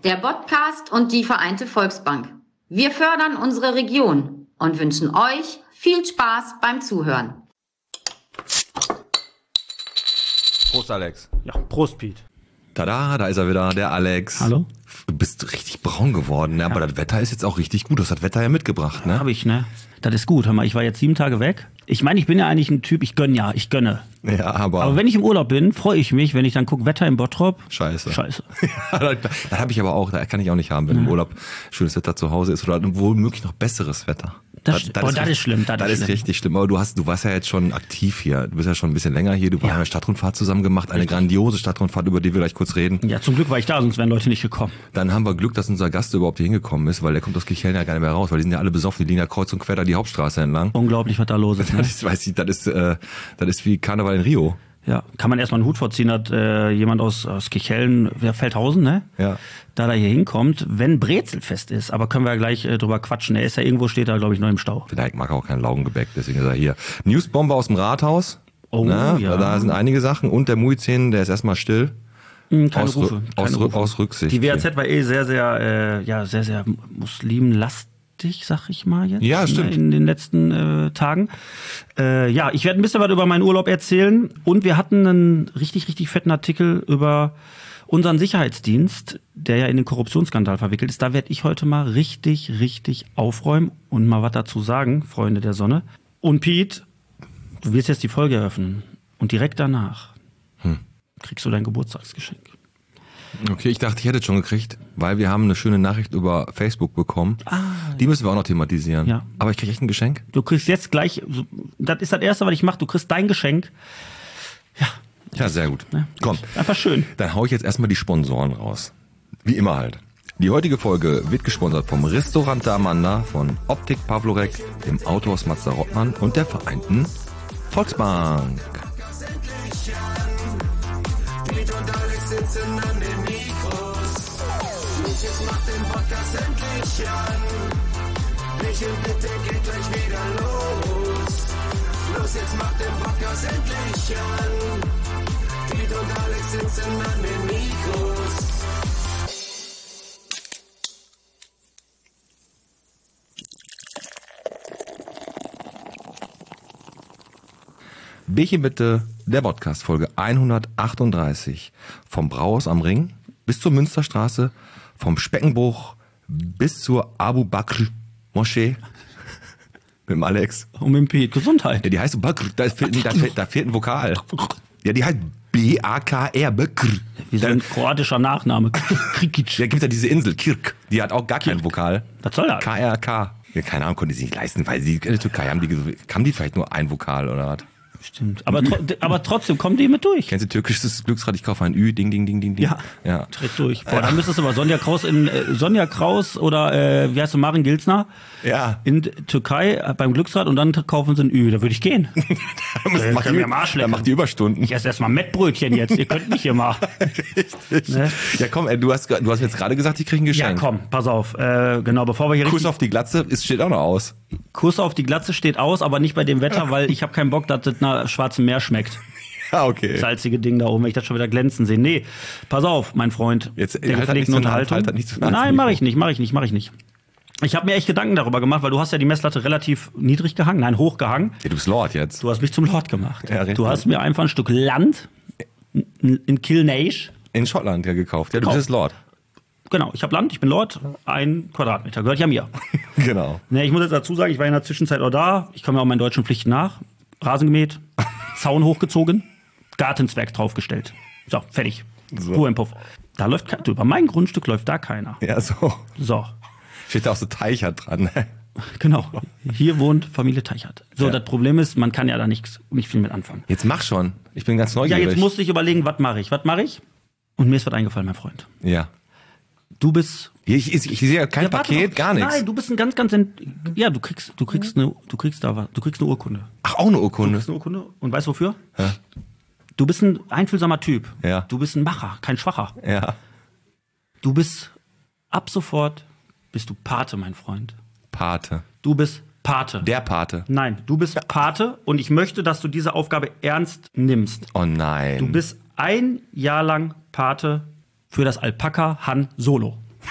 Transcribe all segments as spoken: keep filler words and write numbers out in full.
der Podcast und die Vereinte Volksbank. Wir fördern unsere Region und wünschen euch viel Spaß beim Zuhören. Prost, Alex. Ja, Prost, Piet. Tada, da ist er wieder, der Alex. Hallo. Du bist richtig braun geworden, ne? Ja. Aber das Wetter ist jetzt auch richtig gut. Du hast das Wetter ja mitgebracht, ne? Hab ich, ne? Das ist gut. Hör mal, ich war jetzt sieben Tage weg. Ich meine, ich bin ja eigentlich ein Typ, ich gönn ja, ich gönne. Ja, aber... Aber wenn ich im Urlaub bin, freue ich mich, wenn ich dann gucke, Wetter in Bottrop. Scheiße. Scheiße. Ja, das das habe ich aber auch, das kann ich auch nicht haben, wenn ja. im Urlaub schönes Wetter zu Hause ist oder womöglich noch besseres Wetter. Das, das, das, boah, ist, das ist schlimm. Das, das ist, ist richtig schlimm. Aber du hast, du warst ja jetzt schon aktiv hier. Du bist ja schon ein bisschen länger hier. Du ja. hast eine Stadtrundfahrt zusammen gemacht. Eine richtig. grandiose Stadtrundfahrt, über die wir gleich kurz reden. Ja, zum Glück war ich da, sonst wären Leute nicht gekommen. Dann haben wir Glück, dass unser Gast überhaupt hier hingekommen ist, weil der kommt aus Kirchhellen ja gar nicht mehr raus, weil die sind ja alle besoffen. Die liegen ja kreuz und quer da die Hauptstraße entlang. Unglaublich, was da los ist. Ne? Das ist, weiß ich, das ist, äh, das ist wie Karneval in Rio. Ja, kann man erstmal einen Hut vorziehen, hat äh, jemand aus, aus Kirchhellen, wer Feldhausen, ne? Ja. Da da hier hinkommt, wenn Brezelfest ist. Aber können wir ja gleich äh, drüber quatschen. Er ist ja irgendwo, steht da, glaube ich, noch im Stau. Vielleicht mag er auch kein Laugengebäck, deswegen ist er hier. Newsbombe aus dem Rathaus. Oh, Na, ja. Da sind einige Sachen. Und der Muizin, der ist erstmal still. Hm, keine aus, Rufe. Keine aus, Rufe. aus Rücksicht. Die W A Z war eh sehr, sehr, äh, ja, sehr, sehr muslimlastig. Sag ich mal jetzt. Ja, stimmt. In den letzten äh, Tagen. Äh, ja, ich werde ein bisschen was über meinen Urlaub erzählen. Und wir hatten einen richtig, richtig fetten Artikel über unseren Sicherheitsdienst, der ja in den Korruptionsskandal verwickelt ist. Da werde ich heute mal richtig, richtig aufräumen und mal was dazu sagen, Freunde der Sonne. Und Piet, du wirst jetzt die Folge eröffnen. Und direkt danach hm. kriegst du dein Geburtstagsgeschenk. Okay, ich dachte, ich hätte es schon gekriegt, weil wir haben eine schöne Nachricht über Facebook bekommen. Ah, die müssen wir auch noch thematisieren. Ja. Aber ich kriege echt ein Geschenk. Du kriegst jetzt gleich, das ist das Erste, was ich mache, du kriegst dein Geschenk. Ja. Ja, sehr gut. Ja, komm. Einfach schön. Dann hau ich jetzt erstmal die Sponsoren raus. Wie immer halt. Die heutige Folge wird gesponsert vom Restaurant Amanda, von Optik Pavlorek, dem Autohaus Mazda Rottmann und der Vereinten Volksbank. Sitzen an den Mikros. Los, jetzt macht den Podcast endlich an. Michel, bitte geht gleich wieder los. Los, jetzt macht den Podcast endlich an. Piet und Alex sitzen an den Mikros. Bierchen bitte, der Podcast, Folge hundertachtunddreißig. Vom Brauhaus am Ring bis zur Münsterstraße, vom Speckenbruch bis zur Abu Bakr Moschee. Mit dem Alex. Und mit dem Piet. Gesundheit. Ja, die heißt Bakr, da fehlt, da fehlt, da fehlt ein Vokal. Ja, die heißt B A K R, Bakr. Wie so ein kroatischer Nachname. Krikic. Da gibt ja diese Insel, Kirk, die hat auch gar kein Vokal. Was soll das? K R K. Ja, keine Ahnung, konnte die sich nicht leisten, weil sie in der Türkei haben die, haben die vielleicht nur ein Vokal oder was? Stimmt. Aber, tro aber trotzdem kommen die mit durch. Kennst du türkisches Glücksrad? Ich kaufe ein Ü, ding, ding, ding, ding, ding. Ja, ja. Tritt durch. Boah, dann müsstest du aber Sonja Kraus in äh, Sonja Kraus oder äh, wie heißt du, Marin Gilsner? Ja. In Türkei äh, beim Glücksrad und dann kaufen sie ein Ü. Da würde ich gehen. da macht die, da macht die Überstunden. Ich esse erstmal Mettbrötchen jetzt. Ihr könnt mich hier mal. Richtig. Ne? Ja, komm, ey, du hast, du hast jetzt gerade gesagt, ich kriege ein Geschenk. Ja, komm, pass auf. Äh, genau, bevor wir hier Kuss auf die Glatze, ist, steht auch noch aus. Kuss auf die Glatze steht aus, aber nicht bei dem Wetter, weil ich habe keinen Bock, dass das nach Schwarzem Meer schmeckt. Ja, okay. Salzige Ding da oben, wenn ich das schon wieder glänzen sehe. Nee, pass auf, mein Freund. Jetzt, der halt gepflegten Unterhaltung. Halt nicht Nein, mache ich nicht, mache ich nicht, mache ich nicht. Ich habe mir echt Gedanken darüber gemacht, weil du hast ja die Messlatte relativ niedrig gehangen, nein, hoch gehangen. Ja, du bist Lord jetzt. Du hast mich zum Lord gemacht. Ja, du hast mir einfach ein Stück Land in Kilnage in Schottland ja gekauft. Ja, du bist jetzt Lord. Genau, ich habe Land, ich bin Lord, ein Quadratmeter, gehört ja mir. Genau. Ne, ich muss jetzt dazu sagen, ich war in der Zwischenzeit auch da, ich komme ja auch meinen deutschen Pflichten nach. Rasen gemäht, Zaun hochgezogen, Gartenzwerg draufgestellt. So, fertig. So. Ruhe im Puff. Da läuft keiner, über mein Grundstück läuft da keiner. Ja, so. So. Steht da auch so Teichert dran, ne? Genau. Hier wohnt Familie Teichert. So, ja. Das Problem ist, man kann ja da nichts, nicht viel mit anfangen. Jetzt mach schon. Ich bin ganz neugierig. Ja, jetzt musste ich überlegen, was mache ich? Was mache ich? Und mir ist was eingefallen, mein Freund. Ja. Du bist. Ich, ich, ich sehe ja kein ja, Paket, doch. gar nichts. Nein, du bist ein ganz, ganz. Ja, du kriegst, du kriegst eine, du kriegst da was. Du kriegst eine Urkunde. Ach, auch eine Urkunde. Du kriegst eine Urkunde. Und weißt du wofür? Ja. Du bist ein einfühlsamer Typ. Ja. Du bist ein Macher, kein Schwacher. Ja. Du bist ab sofort bist du Pate, mein Freund. Pate. Du bist Pate. Der Pate. Nein, du bist Pate und ich möchte, dass du diese Aufgabe ernst nimmst. Oh nein. Du bist ein Jahr lang Pate für das Alpaka Han Solo.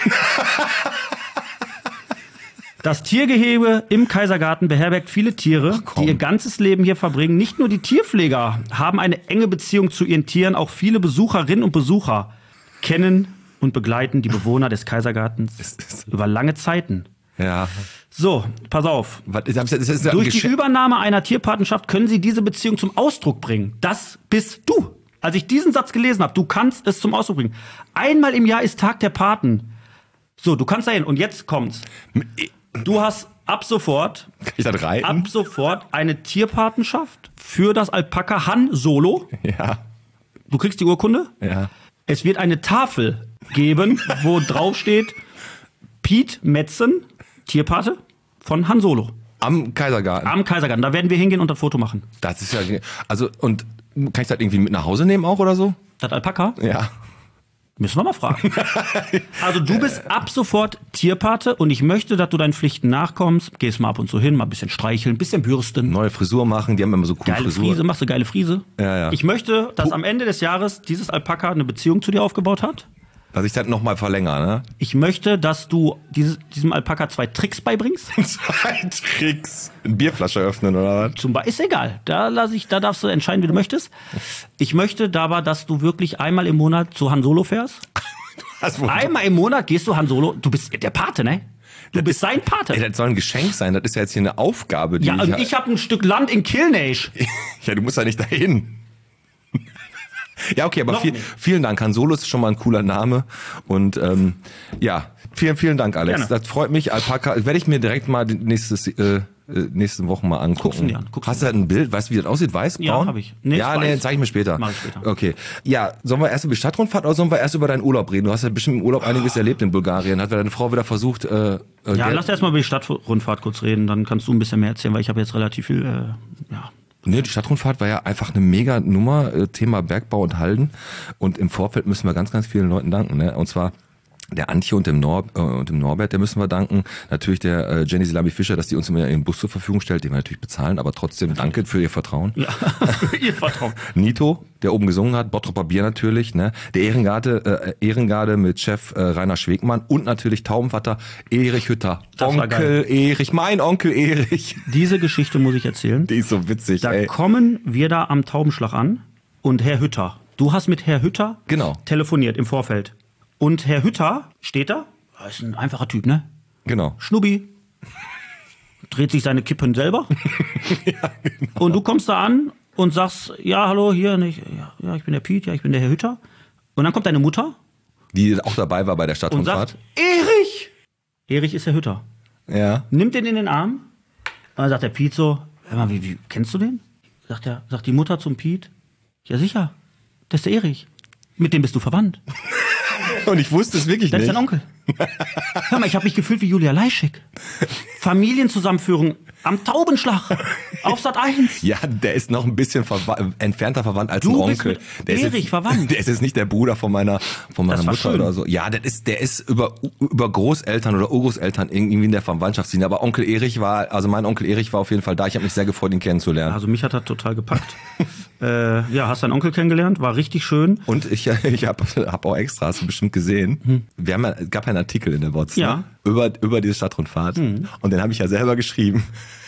Das Tiergehege im Kaisergarten beherbergt viele Tiere, die ihr ganzes Leben hier verbringen. Nicht nur die Tierpfleger haben eine enge Beziehung zu ihren Tieren, auch viele Besucherinnen und Besucher kennen und begleiten die Bewohner des Kaisergartens über lange Zeiten. Ja. So, pass auf. Was, das ist, das ist Durch die Übernahme einer Tierpatenschaft können sie diese Beziehung zum Ausdruck bringen. Das bist du. Als ich diesen Satz gelesen habe, du kannst es zum Ausdruck bringen. Einmal im Jahr ist Tag der Paten. So, du kannst da hin. Und jetzt kommt's. Du hast ab sofort, Kann ich das reiten? ab sofort eine Tierpatenschaft für das Alpaka Han Solo. Ja. Du kriegst die Urkunde. Ja. Es wird eine Tafel geben, wo drauf steht Piet Metzen, Tierpate von Han Solo. Am Kaisergarten. Am Kaisergarten. Da werden wir hingehen und ein Foto machen. Das ist ja, also, und kann ich das irgendwie mit nach Hause nehmen auch oder so? Das Alpaka? Ja. Müssen wir mal fragen. Also du bist ab sofort Tierpate und ich möchte, dass du deinen Pflichten nachkommst. Gehst mal ab und zu hin, mal ein bisschen streicheln, ein bisschen bürsten. Neue Frisur machen, die haben immer so coole Geile Frisuren. Friese, machst du geile Friese? Ja, ja. Ich möchte, dass am Ende des Jahres dieses Alpaka eine Beziehung zu dir aufgebaut hat. Dass ich das nochmal verlängere, ne? Ich möchte, dass du dieses, diesem Alpaka zwei Tricks beibringst. Zwei Tricks. Eine Bierflasche öffnen oder was? Zum Beispiel, ist egal. Da lass ich, da darfst du entscheiden, wie du möchtest. Ich möchte dabei, dass du wirklich einmal im Monat zu Han Solo fährst. Also, Einmal im Monat gehst du Han Solo. Du bist der Pate, ne? Du bist sein Pate. ey, das soll ein Geschenk sein. Das ist ja jetzt hier eine Aufgabe. Die Ja, und ich habe ein Stück Land in Kilnage. ja, du musst ja nicht dahin. Ja, okay, aber Noch viel, nicht. vielen Dank. Han Solo ist schon mal ein cooler Name. Und ähm, ja, vielen, vielen Dank, Alex. Gerne. Das freut mich. Alpaka, werde ich mir direkt mal die nächstes, äh, äh, nächste Woche mal angucken. Guck's dir an, guck's Hast du da ein Bild? Weißt du, wie das aussieht? Weiß, Ja, braun? hab ich. Nee, ja, ist nee, weiß. zeig ich mir später. Mach ich später. Okay. Ja, sollen wir erst über die Stadtrundfahrt oder sollen wir erst über deinen Urlaub reden? Du hast ja bestimmt im Urlaub einiges erlebt in Bulgarien. Hat deine Frau wieder versucht, äh, äh, Ja, Geld- lass erst mal über die Stadtrundfahrt kurz reden, dann kannst du ein bisschen mehr erzählen, weil ich habe jetzt relativ viel, äh, ja. Nee, die Stadtrundfahrt war ja einfach eine mega Nummer, äh, Thema Bergbau und Halden. Und im Vorfeld müssen wir ganz, ganz vielen Leuten danken. Ne? Und zwar der Antje und dem, Nor äh, und dem Norbert, der müssen wir danken. Natürlich der äh, Jenny Silami Fischer, dass die uns immer ihren Bus zur Verfügung stellt, den wir natürlich bezahlen, aber trotzdem danke für ihr Vertrauen. Ja, für ihr Vertrauen. Nito, der oben gesungen hat, Bottropper Bier natürlich, ne? Der Ehrengarde, äh, Ehrengarde mit Chef äh, Rainer Schwegmann und natürlich Taubenvater Erich Hütter. Das war Onkel geil. Erich, mein Onkel Erich. Diese Geschichte muss ich erzählen. Die ist so witzig, Da ey. kommen wir da am Taubenschlag an und Herr Hütter, du hast mit Herr Hütter Genau. telefoniert im Vorfeld. Und Herr Hütter steht da, er ist ein einfacher Typ, ne? Genau. Schnubbi. Dreht sich seine Kippen selber. Und du kommst da an und sagst, ja, hallo, hier, nicht, ja, ja, ich bin der Piet, ja, ich bin der Herr Hütter. Und dann kommt deine Mutter Die auch dabei war bei der und Stadtrundfahrt. sagt, Erich! Erich ist Herr Hütter. Ja. Nimmt den in den Arm. Und dann sagt der Piet so, hör mal, wie, wie kennst du den? Sagt, der, sagt die Mutter zum Piet, ja sicher, das ist der Erich. Mit dem bist du verwandt. Und ich wusste es wirklich Das ist nicht. dein Onkel. Hör mal, ich habe mich gefühlt wie Julia Leischig. Familienzusammenführung am Taubenschlag auf Sat eins. Ja, der ist noch ein bisschen verwa entfernter verwandt als Du ein bist Onkel. mit Der ist Erich jetzt, verwandt. Der ist jetzt nicht der Bruder von meiner, von meiner Das war Mutter schön. oder so. Ja, der ist, der ist über, über Großeltern oder Urgroßeltern irgendwie in der Verwandtschaftslinie. Aber Onkel Erich war, also mein Onkel Erich war auf jeden Fall da. Ich habe mich sehr gefreut, ihn kennenzulernen. Also mich hat er total gepackt. äh, ja, hast deinen Onkel kennengelernt, war richtig schön. Und ich, ich habe hab auch extra, hast du bestimmt gesehen. Wir haben ja, gab ja einen Artikel in der Watz, Ja. ne? über, über diese Stadtrundfahrt. Und den habe ich ja selber geschrieben.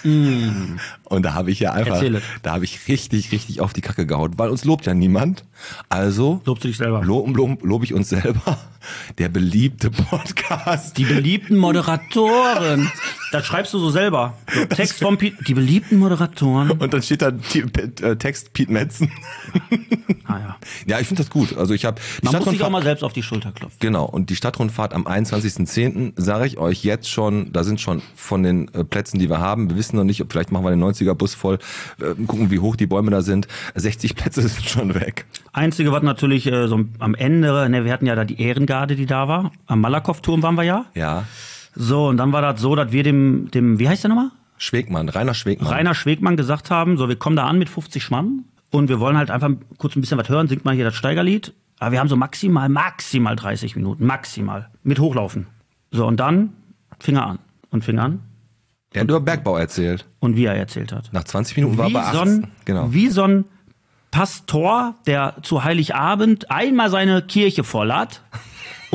Und da habe ich ja einfach, Erzähl es. da habe ich richtig, richtig auf die Kacke gehauen, weil uns lobt ja niemand. Also Lobst du dich selber? lob, lob, lob ich uns selber. Der beliebte Podcast. Die beliebten Moderatoren. Das schreibst du so selber. So, Text vom Piet. Die beliebten Moderatoren. Und dann steht da T- äh, Text Piet Metzen. Ah, ja. Ja, ich finde das gut. Also ich habe Man muss sich auch mal selbst auf die Schulter klopfen. Genau, und die Stadtrundfahrt am einundzwanzigsten zehnten sage ich euch jetzt schon, da sind schon von den äh, Plätzen, die wir haben, wir wissen noch nicht, ob vielleicht machen wir den neunziger-Bus voll, äh, gucken, wie hoch die Bäume da sind, sechzig Plätze sind schon weg. Einzige, was natürlich äh, so am Ende, ne, wir hatten ja da die Ehrengarde, die da war. Am Malakow-Turm waren wir ja. Ja, So, und dann war das so, dass wir dem, dem, wie heißt der nochmal? Schwegmann, Rainer Schwegmann. Rainer Schwegmann gesagt haben, so, wir kommen da an mit fünfzig Mann und wir wollen halt einfach kurz ein bisschen was hören, singt mal hier das Steigerlied. Aber wir haben so maximal, maximal dreißig Minuten, maximal, mit Hochlaufen. So, und dann fing er an und fing an Der hat über Bergbau erzählt. und wie er erzählt hat. Nach zwanzig Minuten war er Wie bei so achtzehn. ein, Genau. wie so ein Pastor, der zu Heiligabend einmal seine Kirche voll hat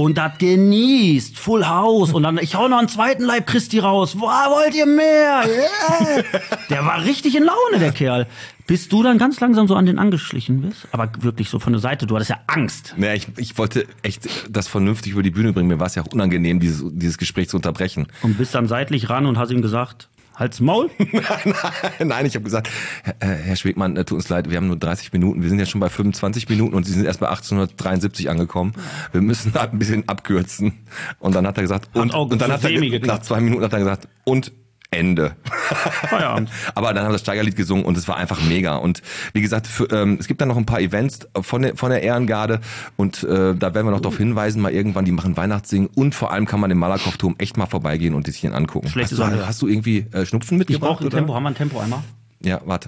und das genießt. Full House. Und dann, ich hau noch einen zweiten Leib Christi raus. Boah, wollt ihr mehr? Yeah. Der war richtig in Laune, der Kerl. Bis du dann ganz langsam so an den angeschlichen bist. Aber wirklich so von der Seite. Du hattest ja Angst. Naja, ich, ich wollte echt das vernünftig über die Bühne bringen. Mir war es ja auch unangenehm, dieses, dieses Gespräch zu unterbrechen. Und bist dann seitlich ran und hast ihm gesagt, halt's Maul? nein, nein, ich habe gesagt, Herr, Herr Schwegmann, tut uns leid, wir haben nur dreißig Minuten. Wir sind ja schon bei fünfundzwanzig Minuten und Sie sind erst bei achtzehnhundertdreiundsiebzig angekommen. Wir müssen halt ein bisschen abkürzen. Und dann hat er gesagt, und, und dann hat er ge- nach zwei Minuten hat er gesagt, und Ende. Feierabend. Aber dann haben wir das Steigerlied gesungen und es war einfach mega. Und wie gesagt, für, ähm, es gibt dann noch ein paar Events von der, von der Ehrengarde und äh, da werden wir noch darauf hinweisen, mal irgendwann, die machen Weihnachtssingen und vor allem kann man im Malakow-Turm echt mal vorbeigehen und sich angucken. Schlechte hast, du, Sache. hast du irgendwie äh, Schnupfen mitgebracht? Ich brauche ein oder? Tempo. Haben wir ein Tempo einmal? Ja, warte.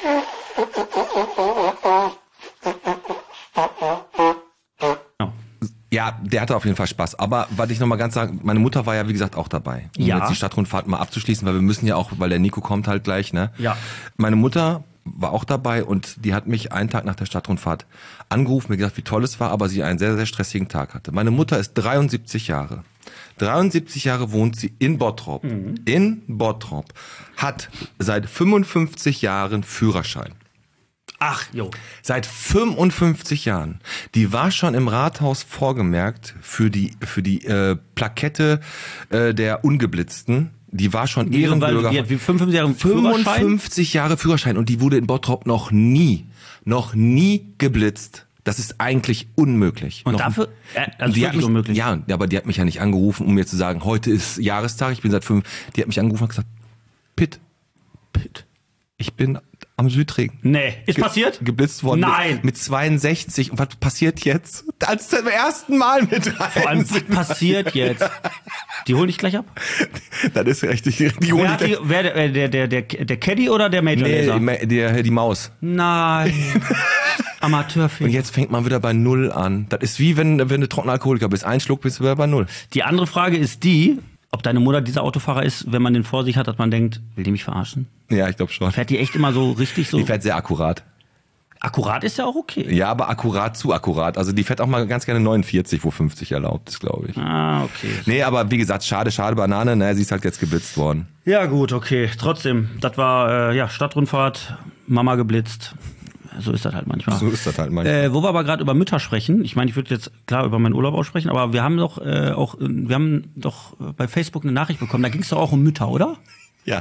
Ja. Ja, der hatte auf jeden Fall Spaß. Aber was ich noch mal ganz sagen, meine Mutter war ja wie gesagt auch dabei. Um Ja. jetzt die Stadtrundfahrt mal abzuschließen, weil wir müssen ja auch, weil der Nico kommt halt gleich, ne? Ja. Meine Mutter war auch dabei und die hat mich einen Tag nach der Stadtrundfahrt angerufen, mir gesagt, wie toll es war, aber sie einen sehr, sehr stressigen Tag hatte. Meine Mutter ist dreiundsiebzig Jahre. dreiundsiebzig Jahre wohnt sie in Bottrop. Mhm. In Bottrop. Hat seit fünfundfünfzig Jahren Führerschein. Ach, jo. Seit fünfundfünfzig Jahren. Die war schon im Rathaus vorgemerkt für die für die äh, Plakette äh, der Ungeblitzten. Die war schon Wie, Ehrenbürger. wie, wie fünfundfünfzig Jahre Führerschein? fünfundfünfzig Jahre Führerschein und die wurde in Bottrop noch nie, noch nie geblitzt. Das ist eigentlich unmöglich. Und noch, dafür, äh, also die hat wirklich mich, unmöglich. Ja, aber die hat mich ja nicht angerufen, um mir zu sagen, heute ist Jahrestag, ich bin seit fünf. Die hat mich angerufen und gesagt, Pitt, Pitt, ich bin am Südring. Nee, ist Ge- passiert? Geblitzt worden. Nein. Mit, mit zweiundsechzig. Und was passiert jetzt? Als zum ersten Mal mit rein. Vor allem, was passiert jetzt? Die holen dich gleich ab? Das ist richtig. Die Wer holen hat die, die, wer, der, der, der, der, der Caddy oder der Major nee, Laser? die, die, die Maus. Nein. Und Amateurfilm. jetzt fängt man wieder bei Null an. Das ist wie wenn, wenn du trockener Alkoholiker bist. Ein Schluck bist du wieder bei Null. Die andere Frage ist die, ob deine Mutter dieser Autofahrer ist, wenn man den vor sich hat, dass man denkt, will die mich verarschen? Ja, ich glaube schon. Fährt die echt immer so richtig so? Die fährt sehr akkurat. Akkurat ist ja auch okay. Ja, aber akkurat zu akkurat. Also die fährt auch mal ganz gerne neunundvierzig, wo fünfzig erlaubt ist, glaube ich. Ah, okay. Nee, aber wie gesagt, schade, schade Banane. Ne, sie ist halt jetzt geblitzt worden. Ja gut, okay. Trotzdem, das war äh, ja Stadtrundfahrt, Mama geblitzt. So ist das halt manchmal. So ist das halt manchmal. Äh, wo wir aber gerade über Mütter sprechen, ich meine, ich würde jetzt klar über meinen Urlaub aussprechen, aber wir haben doch äh, auch, wir haben doch bei Facebook eine Nachricht bekommen, da ging es doch auch um Mütter, oder? Ja,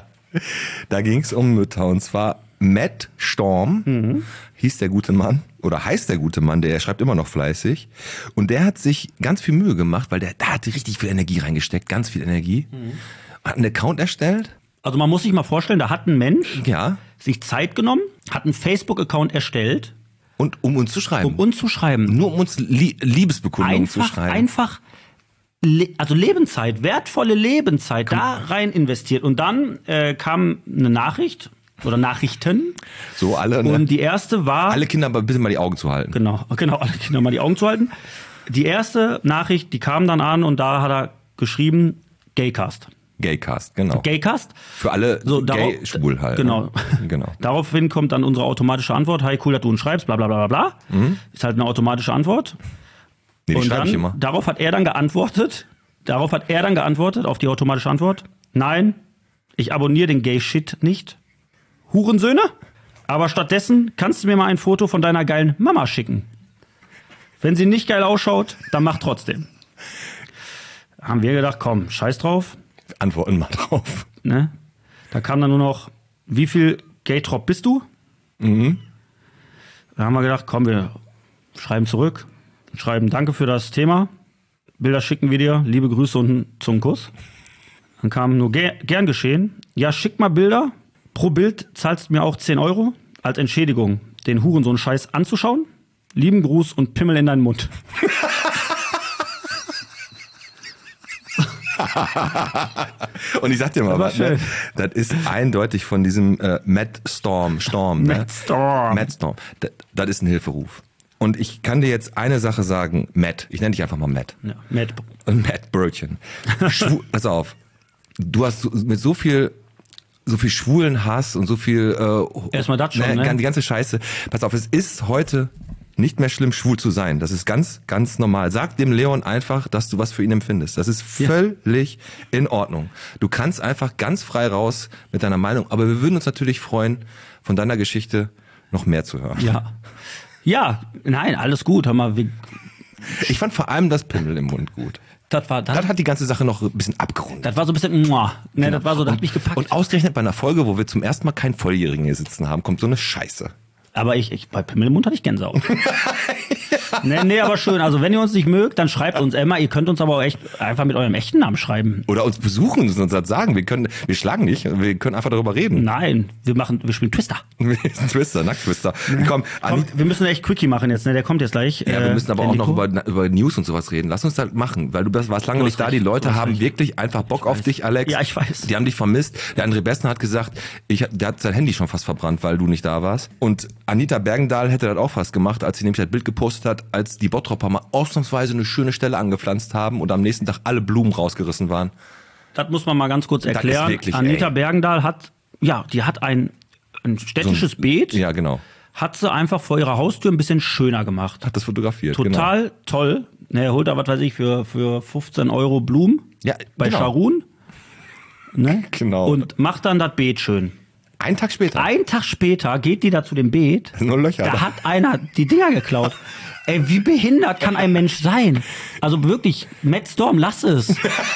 da ging's um Mütter und zwar Matt Storm, mhm. hieß der gute Mann oder heißt der gute Mann, der schreibt immer noch fleißig und der hat sich ganz viel Mühe gemacht, weil der da hat richtig viel Energie reingesteckt, ganz viel Energie, mhm. hat einen Account erstellt. Also man muss sich mal vorstellen, da hat ein Mensch ja. sich Zeit genommen, hat einen Facebook-Account erstellt. Und um uns zu schreiben. Um uns zu schreiben. Nur um uns Lie- Liebesbekundungen einfach, zu schreiben. Einfach, le- also Lebenszeit, wertvolle Lebenszeit Komm. da rein investiert. Und dann äh, kam eine Nachricht oder Nachrichten. So alle, ne? Und die erste war... Alle Kinder aber bitte mal die Augen zu halten. Genau, genau, alle Kinder mal die Augen zu halten. Die erste Nachricht, die kam dann an und da hat er geschrieben, Gaycast. Gaycast, genau. Gaycast. Für alle so, gay, darauf, schwul halt. Genau. Ne? genau. Daraufhin kommt dann unsere automatische Antwort. Hi, cool, dass du uns schreibst, bla bla bla bla. Mhm. Ist halt eine automatische Antwort. Nee, die und schreibe dann, ich immer. Darauf hat er dann geantwortet. Darauf hat er dann geantwortet, auf die automatische Antwort. Nein, ich abonniere den Gay-Shit nicht. Hurensöhne? Aber stattdessen kannst du mir mal ein Foto von deiner geilen Mama schicken. Wenn sie nicht geil ausschaut, dann mach trotzdem. Haben wir gedacht, komm, scheiß drauf. Antworten mal drauf. Ne? Da kam dann nur noch, wie viel Gaytrop bist du? Mhm. Da haben wir gedacht, komm, wir schreiben zurück. Schreiben Danke für das Thema. Bilder schicken wir dir. Liebe Grüße und zum Kuss. Dann kam nur ger- gern geschehen. Ja, schick mal Bilder. Pro Bild zahlst du mir auch zehn Euro als Entschädigung, den Hurensohn-Scheiß anzuschauen. Lieben Gruß und Pimmel in deinen Mund. Und ich sag dir mal Aber was, ne? Das ist eindeutig von diesem äh, Matt Storm, Storm, ne? Matt Storm. Matt Storm. Das, das ist ein Hilferuf. Und ich kann dir jetzt eine Sache sagen, Matt. Ich nenne dich einfach mal Matt. Ja, Matt. Matt Brötchen. Schwu- Pass auf. Du hast so, mit so viel so viel schwulen Hass und so viel äh, Erstmal das schon, ne? Die ganze Scheiße. Pass auf, es ist heute nicht mehr schlimm, schwul zu sein. Das ist ganz, ganz normal. Sag dem Leon einfach, dass du was für ihn empfindest. Das ist völlig ja. in Ordnung. Du kannst einfach ganz frei raus mit deiner Meinung. Aber wir würden uns natürlich freuen, von deiner Geschichte noch mehr zu hören. Ja, ja, nein, alles gut. Hör mal, wir ich fand vor allem das Pimmel im Mund gut. Das war das, das hat die ganze Sache noch ein bisschen abgerundet. Das war so ein bisschen, muah. Ne, das war so, das hat mich gepackt. Und ausgerechnet bei einer Folge, wo wir zum ersten Mal keinen Volljährigen hier sitzen haben, kommt so eine Scheiße. Aber ich, ich bei Pimmel im Mund hatte ich Gänsehaut. nee, nee, aber schön. Also wenn ihr uns nicht mögt, dann schreibt uns immer. Ihr könnt uns aber auch echt einfach mit eurem echten Namen schreiben. Oder uns besuchen und uns das sagen. Wir können, wir schlagen nicht, wir können einfach darüber reden. Nein, wir machen, wir spielen Twister. Twister, Nackt-Twister. Komm, Komm, wir müssen echt Quickie machen jetzt, ne? Der kommt jetzt gleich. Ja, wir müssen aber äh, auch noch über, über News und sowas reden. Lass uns das machen, weil du warst lange nicht da. Die Leute haben recht. wirklich einfach Bock ich auf weiß. dich, Alex. Ja, ich weiß. Die haben dich vermisst. Der André Bessner hat gesagt, ich, der hat sein Handy schon fast verbrannt, weil du nicht da warst. Und Anita Bergendahl hätte das auch fast gemacht, als sie nämlich das Bild gepostet hat, als die Bottropper mal ausnahmsweise eine schöne Stelle angepflanzt haben und am nächsten Tag alle Blumen rausgerissen waren. Das muss man mal ganz kurz erklären. Das ist wirklich, Anita ey. Bergendahl hat, ja, die hat ein, ein städtisches So ein- Beet. Ja, genau. Hat sie einfach vor ihrer Haustür ein bisschen schöner gemacht. Hat das fotografiert. Total Genau. toll. Ne, er holt da, was weiß ich, für, für fünfzehn Euro Blumen Ja, bei genau. Scharun. Ne? Genau. Und macht dann das Beet schön. Einen Tag später. Einen Tag später geht die da zu dem Beet. Nur Löcher. Da da. hat einer die Dinger geklaut. Ey, wie behindert kann ein Mensch sein? Also wirklich, Matt Storm, lass es.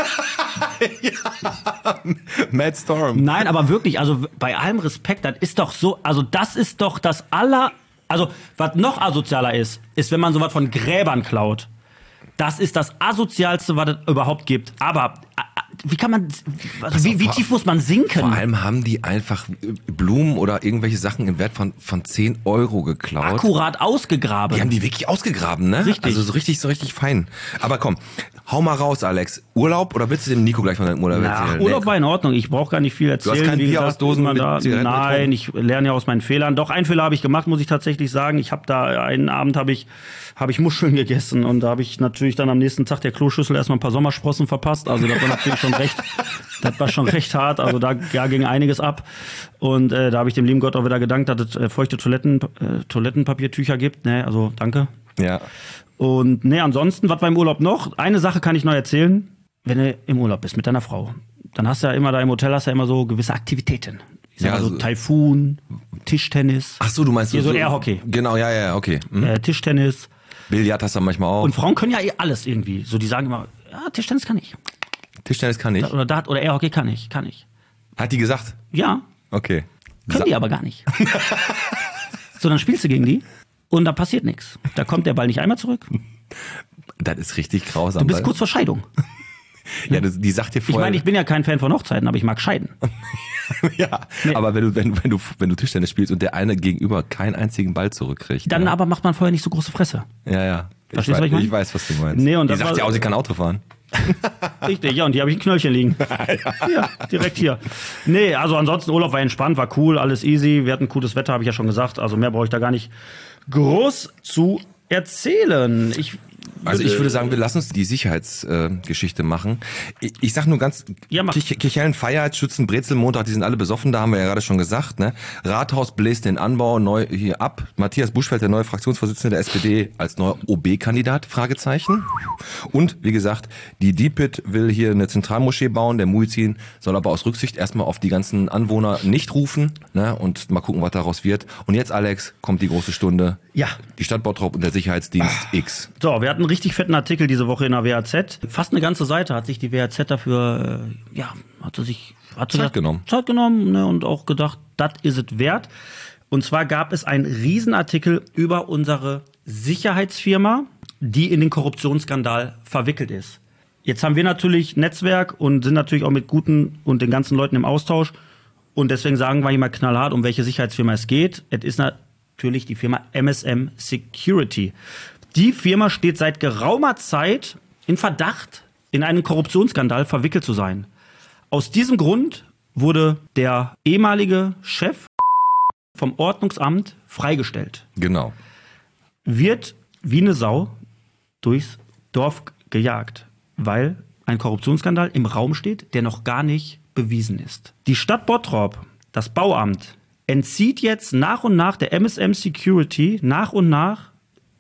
Mad Storm. Nein, aber wirklich, also bei allem Respekt, das ist doch so, also das ist doch das aller, also was noch asozialer ist, ist, wenn man sowas von Gräbern klaut. Das ist das Asozialste, was es überhaupt gibt. Aber äh, wie kann man, also wie, wie tief muss man sinken? Vor allem haben die einfach Blumen oder irgendwelche Sachen im Wert von, von zehn Euro geklaut. Akkurat ausgegraben. Die haben die wirklich ausgegraben, ne? Richtig. Also so richtig, so richtig fein. Aber komm, hau mal raus, Alex. Urlaub oder willst du dem Nico gleich von deinem Urlaub Ja, erzählen? Urlaub Nee. war in Ordnung. Ich brauche gar nicht viel erzählen. hast kein Wie Bier gesagt, aus Dosen ist man mit da, Zigaretten Nein, ich lerne ja aus meinen Fehlern. Doch, einen Fehler habe ich gemacht, muss ich tatsächlich sagen. Ich habe da einen Abend habe ich habe ich Muscheln gegessen und da habe ich natürlich dann am nächsten Tag der Kloschüssel erstmal ein paar Sommersprossen verpasst. Also das war natürlich schon recht, das war schon recht hart. Also da, da ging einiges ab und äh, da habe ich dem lieben Gott auch wieder gedankt, dass es äh, feuchte Toiletten, äh, Toilettenpapiertücher gibt. Ne, also danke. Ja. Und ne, ansonsten, was war im Urlaub noch? Eine Sache kann ich noch erzählen. Wenn du im Urlaub bist mit deiner Frau, dann hast du ja immer da im Hotel hast du ja immer so gewisse Aktivitäten. Ich sag Ja, mal so so- Taifun, Tischtennis, Ach so, du meinst Hier so Airhockey. Genau, ja, ja, okay. Hm. äh, Tischtennis. Billard hast du manchmal auch. Und Frauen können ja eh alles irgendwie. So, die sagen immer, ja, Tischtennis kann ich. Tischtennis kann ich. Oder Dart oder Airhockey kann ich, kann ich. Hat die gesagt? Ja, Okay. können Sa- die aber gar nicht. So, dann spielst du gegen die und da passiert nichts. Da kommt der Ball nicht einmal zurück. Das ist richtig grausam. Du bist weil- kurz vor Scheidung. Ja, das, die sagt dir Ich vorher. meine, ich bin ja kein Fan von Hochzeiten, aber ich mag scheiden. ja, aber wenn du, wenn, wenn du, wenn du Tischtennis spielst und der eine gegenüber keinen einzigen Ball zurückkriegt. Dann ja. aber macht man vorher nicht so große Fresse. Ja, ja. Ich, Verstehst du, weiß, was ich meine? ich weiß, was du meinst. Nee, und die das sagt war- ja auch, sie kann Auto fahren. Richtig, ja, und hier habe ich ein Knöllchen liegen. Ja, direkt hier. Nee, also ansonsten Urlaub war entspannt, war cool, alles easy. Wir hatten gutes Wetter, habe ich ja schon gesagt. Also mehr brauche ich da gar nicht groß zu erzählen. Ich Also ich würde sagen, wir lassen uns die Sicherheitsgeschichte äh, machen. Ich, ich sag nur ganz, Ja, mach. Kirch- Kirchhellen feiert, Schützen, Brezel, Montag, die sind alle besoffen, da haben wir ja gerade schon gesagt. Ne? Rathaus bläst den Anbau neu hier ab. Matthias Buschfeld, der neue Fraktionsvorsitzende der S P D, als neuer O B-Kandidat, Fragezeichen. Und wie gesagt, die D P I T will hier eine Zentralmoschee bauen, der Muizin soll aber aus Rücksicht erstmal auf die ganzen Anwohner nicht rufen, ne? Und mal gucken, was daraus wird. Und jetzt, Alex, kommt die große Stunde. Ja. Die Stadt Bottrop und der Sicherheitsdienst X. So, wir hatten einen richtig fetten Artikel diese Woche in der W A Z. Fast eine ganze Seite hat sich die W A Z dafür, äh, ja, hat sie sich hat sie Zeit das- genommen. Zeit genommen ne, und auch gedacht, das ist es wert. Und zwar gab es einen Riesenartikel über unsere Sicherheitsfirma, die in den Korruptionsskandal verwickelt ist. Jetzt haben wir natürlich Netzwerk und sind natürlich auch mit guten und den ganzen Leuten im Austausch. Und deswegen sagen wir hier mal knallhart, um welche Sicherheitsfirma es geht. Es ist natürlich die Firma M S M Security. Die Firma steht seit geraumer Zeit in Verdacht, in einen Korruptionsskandal verwickelt zu sein. Aus diesem Grund wurde der ehemalige Chef vom Ordnungsamt freigestellt. Genau. Wird wie eine Sau durchs Dorf gejagt, weil ein Korruptionsskandal im Raum steht, der noch gar nicht bewiesen ist. Die Stadt Bottrop, das Bauamt, entzieht jetzt nach und nach der M S M Security nach und nach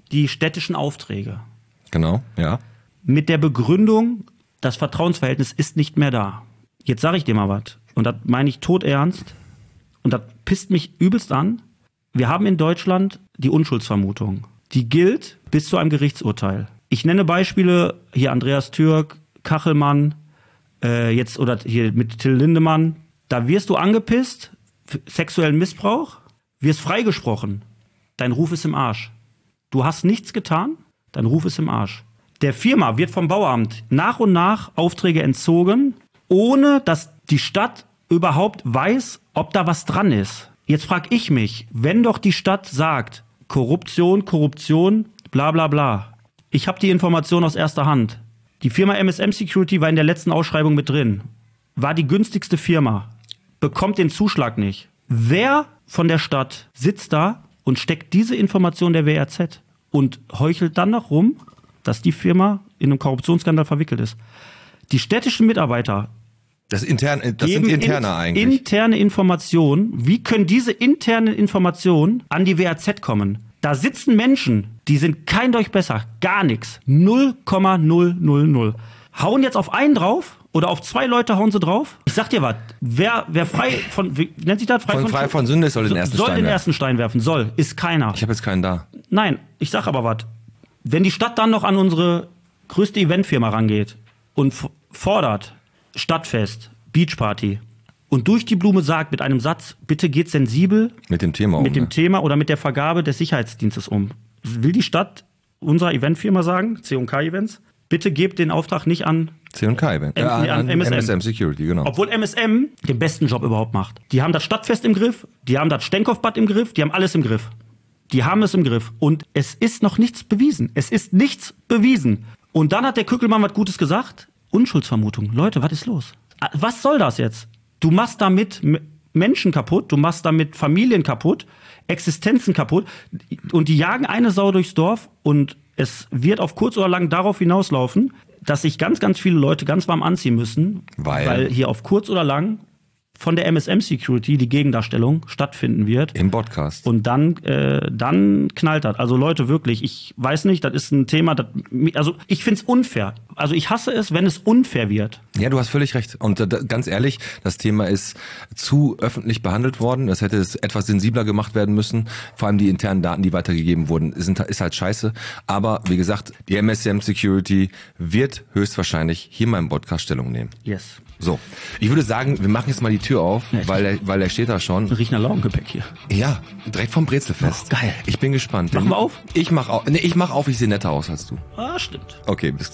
die städtischen Aufträge. Genau, ja. Mit der Begründung, das Vertrauensverhältnis ist nicht mehr da. Jetzt sage ich dir mal was. Und das meine ich todernst. Und das pisst mich übelst an. Wir haben in Deutschland die Unschuldsvermutung. Die gilt bis zu einem Gerichtsurteil. Ich nenne Beispiele, hier Andreas Türk, Kachelmann, äh, jetzt oder hier mit Till Lindemann. Da wirst du angepisst, sexuellen Missbrauch, wirst freigesprochen. Dein Ruf ist im Arsch. Du hast nichts getan, dein Ruf ist im Arsch. Der Firma wird vom Bauamt nach und nach Aufträge entzogen, ohne dass die Stadt überhaupt weiß, ob da was dran ist. Jetzt frage ich mich, wenn doch die Stadt sagt, Korruption, Korruption, bla bla bla. Ich habe die Information aus erster Hand. Die Firma M S M Security war in der letzten Ausschreibung mit drin. War die günstigste Firma. Bekommt den Zuschlag nicht. Wer von der Stadt sitzt da und steckt diese Information der W R Z und heuchelt dann noch rum, dass die Firma in einem Korruptionsskandal verwickelt ist? Die städtischen Mitarbeiter Das, intern, das sind interne in, eigentlich. Interne Informationen. Wie können diese internen Informationen an die W R Z kommen? Da sitzen Menschen, die sind kein Deut besser. Gar nichts. null Komma null null null. Hauen jetzt auf einen drauf oder auf zwei Leute hauen sie drauf? Ich sag dir was. Wer, wer frei von, wie nennt sich das? Frei von, von, frei von Sünde soll den ersten soll Stein den werfen. ersten Stein werfen. Soll. Ist keiner. Ich habe jetzt keinen da. Nein, ich sag aber was. Wenn die Stadt dann noch an unsere größte Eventfirma rangeht und f- fordert Stadtfest, Beachparty und durch die Blume sagt mit einem Satz, bitte geht sensibel Mit dem Thema um. mit dem ne? Thema oder mit der Vergabe des Sicherheitsdienstes um. Will die Stadt unserer Eventfirma sagen, C und K Events, bitte gebt den Auftrag nicht an, C und K Event. M- Ja, nee, an an M S M. M S M Security, genau. obwohl M S M den besten Job überhaupt macht. Die haben das Stadtfest im Griff, die haben das Stenkopfbad im Griff, die haben alles im Griff. Die haben es im Griff. Und es ist noch nichts bewiesen. Es ist nichts bewiesen. Und dann hat der Kückelmann was Gutes gesagt. Unschuldsvermutung. Leute, was ist los? Was soll das jetzt? Du machst damit M- Menschen kaputt, du machst damit Familien kaputt, Existenzen kaputt. Und die jagen eine Sau durchs Dorf und es wird auf kurz oder lang darauf hinauslaufen, dass sich ganz, ganz viele Leute ganz warm anziehen müssen, Weil? weil hier auf kurz oder lang von der M S M Security die Gegendarstellung stattfinden wird. Im Podcast. Und dann, äh, dann knallt das. Also Leute, wirklich, ich weiß nicht, das ist ein Thema, das, also ich find's unfair. Also ich hasse es, wenn es unfair wird. Ja, du hast völlig recht. Und äh, da- ganz ehrlich, das Thema ist zu öffentlich behandelt worden. Das hätte es etwas sensibler gemacht werden müssen. Vor allem die internen Daten, die weitergegeben wurden, sind, ist halt scheiße. Aber wie gesagt, die M S M Security wird höchstwahrscheinlich hier mal im Podcast Stellung nehmen. Yes. So, ich würde sagen, wir machen jetzt mal die Tür auf, Ja, weil der, weil der steht da schon. Riecht nach Laugengebäck hier. Ja, direkt vom Brezelfest. Oh, geil. Ich bin gespannt. Machen wir auf? Ich mach auf. Nee, ich mach auf, ich sehe netter aus als du. Ah, stimmt. Okay, bis.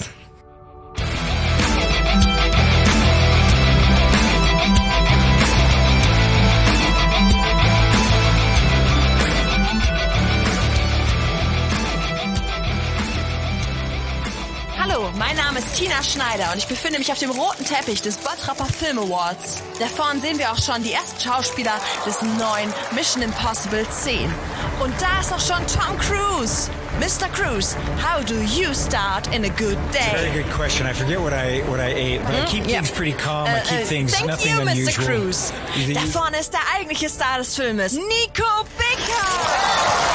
Hallo, mein Name ist Tina Schneider und ich befinde mich auf dem roten Teppich des Bottroper Film Awards. Da vorne sehen wir auch schon die ersten Schauspieler des neuen Mission Impossible zehn. Und da ist auch schon Tom Cruise. Mister Cruise, how do you start in a good Very day? good question. I forget what I what I ate, but I keep Yeah. things pretty calm. I Äh, keep äh, things thank nothing you, unusual. Mister Cruise. The- Da vorne ist der eigentliche Star des Filmes, Nico Bicker.